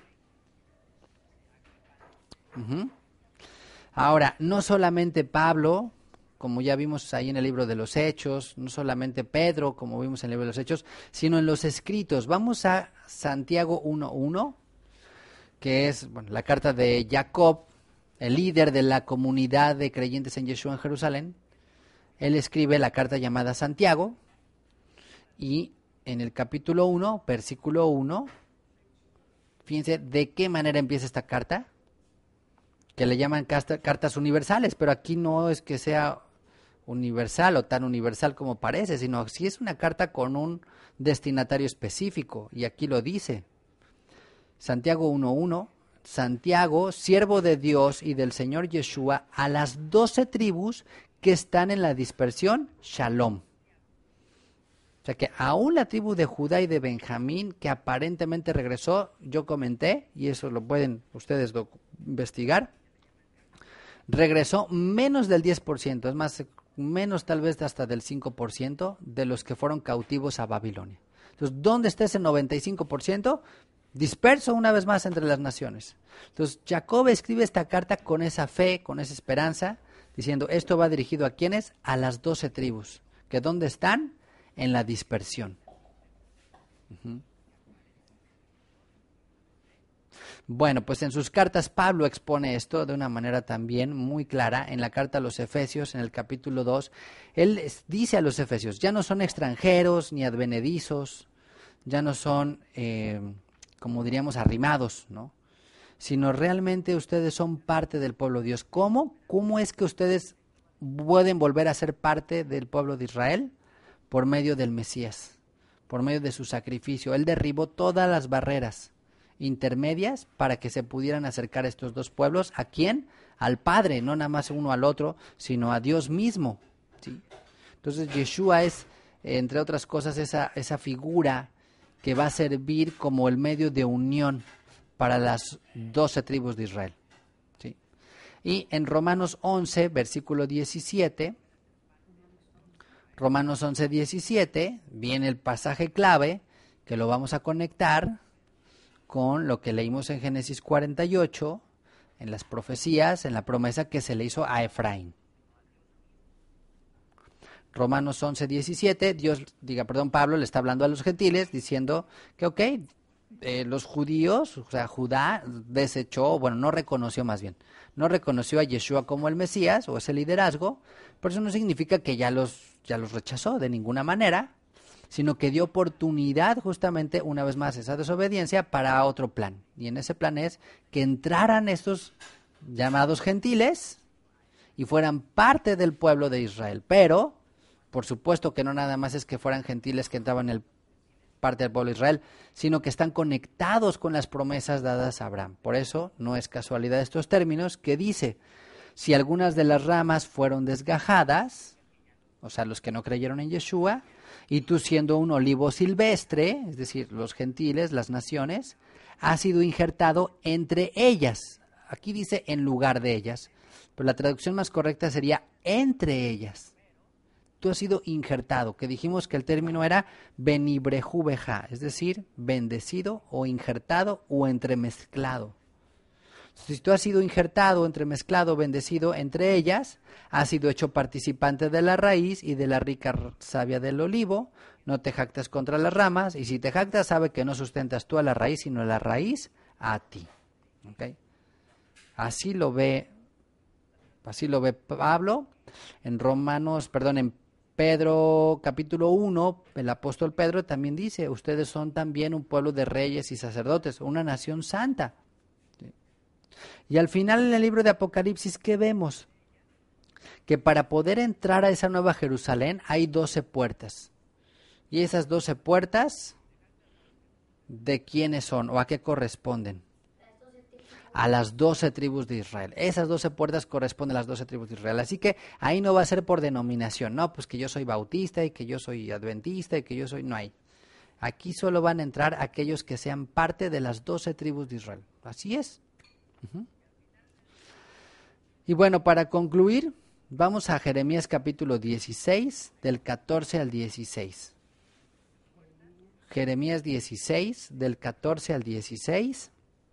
[SPEAKER 1] Uh-huh. Ahora, no solamente Pablo, como ya vimos ahí en el libro de los Hechos, no solamente Pedro, como vimos en el libro de los Hechos, sino en los escritos. Vamos a Santiago uno uno, que es, bueno, la carta de Jacob, el líder de la comunidad de creyentes en Yeshua en Jerusalén, él escribe la carta llamada Santiago, y en el capítulo uno, versículo uno, fíjense de qué manera empieza esta carta, que le llaman cartas universales, pero aquí no es que sea universal o tan universal como parece, sino si es una carta con un destinatario específico, y aquí lo dice. Santiago uno uno, Santiago, siervo de Dios y del Señor Yeshua, a las doce tribus que están en la dispersión, Shalom. O sea que aún la tribu de Judá y de Benjamín, que aparentemente regresó, yo comenté, y eso lo pueden ustedes investigar, regresó menos del diez por ciento, es más, menos tal vez hasta del cinco por ciento de los que fueron cautivos a Babilonia. Entonces, ¿dónde está ese noventa y cinco por ciento? Disperso una vez más entre las naciones. Entonces, Jacob escribe esta carta con esa fe, con esa esperanza, diciendo, esto va dirigido a ¿quiénes? A las doce tribus, que ¿dónde están? En la dispersión. Uh-huh. Bueno, pues en sus cartas Pablo expone esto de una manera también muy clara. En la carta a los Efesios, en el capítulo dos, él dice a los Efesios, ya no son extranjeros ni advenedizos, ya no son, eh, como diríamos, arrimados, ¿no? Sino realmente ustedes son parte del pueblo de Dios. ¿Cómo? ¿Cómo es que ustedes pueden volver a ser parte del pueblo de Israel? Por medio del Mesías, por medio de su sacrificio. Él derribó todas las barreras intermedias para que se pudieran acercar estos dos pueblos. ¿A quién? Al Padre, no nada más uno al otro, sino a Dios mismo, ¿sí? Entonces Yeshua es, entre otras cosas, esa, esa figura que va a servir como el medio de unión para las doce tribus de Israel, ¿sí? Y en Romanos once, versículo diecisiete, Romanos once, diecisiete, viene el pasaje clave que lo vamos a conectar con lo que leímos en Génesis cuarenta y ocho, en las profecías, en la promesa que se le hizo a Efraín. Romanos once, diecisiete, Dios, diga, perdón, Pablo le está hablando a los gentiles diciendo que, ok, eh, los judíos, o sea, Judá desechó, bueno, no reconoció más bien, no reconoció a Yeshua como el Mesías o ese liderazgo, pero eso no significa que ya los, ya los rechazó de ninguna manera, sino que dio oportunidad justamente, una vez más, esa desobediencia para otro plan. Y en ese plan es que entraran estos llamados gentiles y fueran parte del pueblo de Israel. Pero, por supuesto que no nada más es que fueran gentiles que entraban en el parte del pueblo de Israel, sino que están conectados con las promesas dadas a Abraham. Por eso, no es casualidad estos términos que dice, si algunas de las ramas fueron desgajadas, o sea, los que no creyeron en Yeshua, y tú siendo un olivo silvestre, es decir, los gentiles, las naciones, has sido injertado entre ellas. Aquí dice en lugar de ellas, pero la traducción más correcta sería entre ellas. Tú has sido injertado, que dijimos que el término era benibrejubeja, es decir, bendecido o injertado o entremezclado. Si tú has sido injertado, entremezclado, bendecido entre ellas, has sido hecho participante de la raíz y de la rica savia del olivo, no te jactas contra las ramas, y si te jactas, sabe que no sustentas tú a la raíz, sino la raíz a ti. ¿Okay? Así lo ve, así lo ve Pablo en Romanos, perdón, en Pedro capítulo uno, el apóstol Pedro también dice, ustedes son también un pueblo de reyes y sacerdotes, una nación santa. Y al final en el libro de Apocalipsis, ¿qué vemos? Que para poder entrar a esa nueva Jerusalén hay doce puertas. Y esas doce puertas, ¿de quiénes son o a qué corresponden? A las doce tribus de Israel. Esas doce puertas corresponden a las doce tribus de Israel. Así que ahí no va a ser por denominación, no, pues que yo soy bautista y que yo soy adventista y que yo soy... No hay. Aquí solo van a entrar aquellos que sean parte de las doce tribus de Israel. Así es. Uh-huh. Y bueno, para concluir, vamos a Jeremías capítulo dieciséis, del catorce al dieciséis. Jeremías dieciséis, del catorce al dieciséis,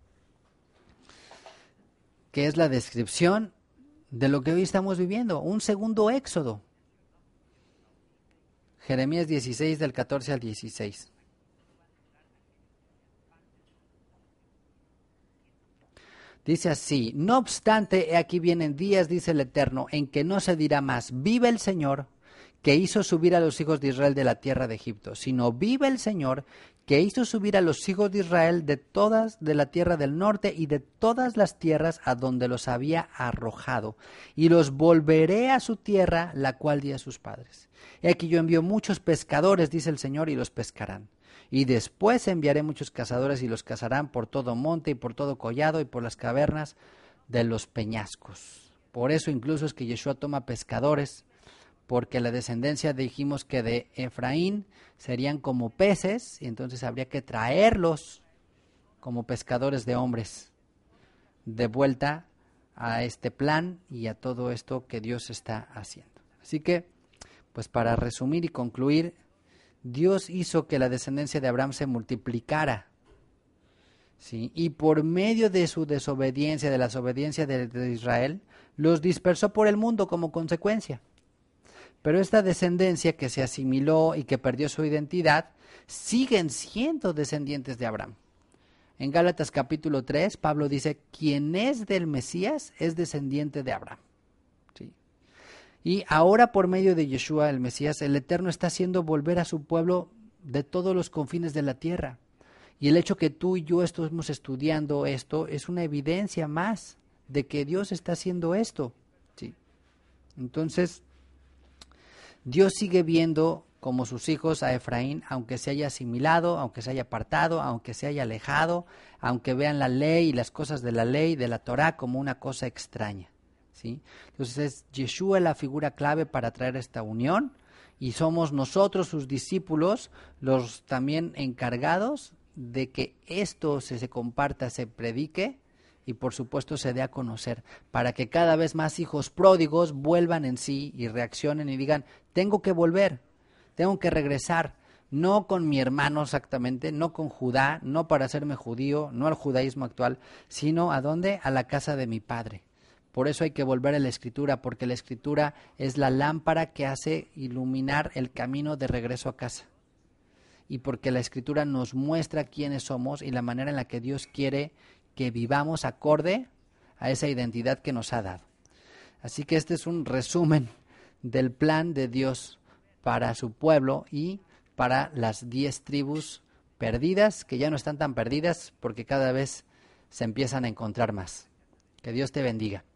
[SPEAKER 1] que es la descripción de lo que hoy estamos viviendo, un segundo éxodo. Jeremías dieciséis, del catorce al dieciséis. Dice así: no obstante, he aquí vienen días, dice el Eterno, en que no se dirá más, vive el Señor, que hizo subir a los hijos de Israel de la tierra de Egipto, sino vive el Señor, que hizo subir a los hijos de Israel de todas, de la tierra del norte y de todas las tierras a donde los había arrojado, y los volveré a su tierra, la cual di a sus padres. He aquí yo envío muchos pescadores, dice el Señor, y los pescarán. Y después enviaré muchos cazadores y los cazarán por todo monte y por todo collado y por las cavernas de los peñascos. Por eso incluso es que Yeshua toma pescadores, porque la descendencia dijimos que de Efraín serían como peces, y entonces habría que traerlos como pescadores de hombres de vuelta a este plan y a todo esto que Dios está haciendo. Así que, pues para resumir y concluir, Dios hizo que la descendencia de Abraham se multiplicara, ¿sí? Y por medio de su desobediencia, de la desobediencia de, de Israel, los dispersó por el mundo como consecuencia. Pero esta descendencia que se asimiló y que perdió su identidad, siguen siendo descendientes de Abraham. En Gálatas capítulo tres, Pablo dice, quien es del Mesías es descendiente de Abraham. ¿Sí? Y ahora por medio de Yeshua, el Mesías, el Eterno está haciendo volver a su pueblo de todos los confines de la tierra. Y el hecho que tú y yo estemos estudiando esto es una evidencia más de que Dios está haciendo esto. ¿Sí? Entonces, Dios sigue viendo como sus hijos a Efraín, aunque se haya asimilado, aunque se haya apartado, aunque se haya alejado, aunque vean la ley y las cosas de la ley, de la Torá, como una cosa extraña. ¿Sí? Entonces es Yeshua la figura clave para traer esta unión, y somos nosotros, sus discípulos, los también encargados de que esto se, se comparta, se predique y por supuesto se dé a conocer, para que cada vez más hijos pródigos vuelvan en sí y reaccionen y digan, tengo que volver, tengo que regresar, no con mi hermano exactamente, no con Judá, no para hacerme judío, no al judaísmo actual, sino ¿a dónde? A la casa de mi padre. Por eso hay que volver a la Escritura, porque la Escritura es la lámpara que hace iluminar el camino de regreso a casa. Y porque la Escritura nos muestra quiénes somos y la manera en la que Dios quiere que vivamos acorde a esa identidad que nos ha dado. Así que este es un resumen del plan de Dios para su pueblo y para las diez tribus perdidas, que ya no están tan perdidas porque cada vez se empiezan a encontrar más. Que Dios te bendiga.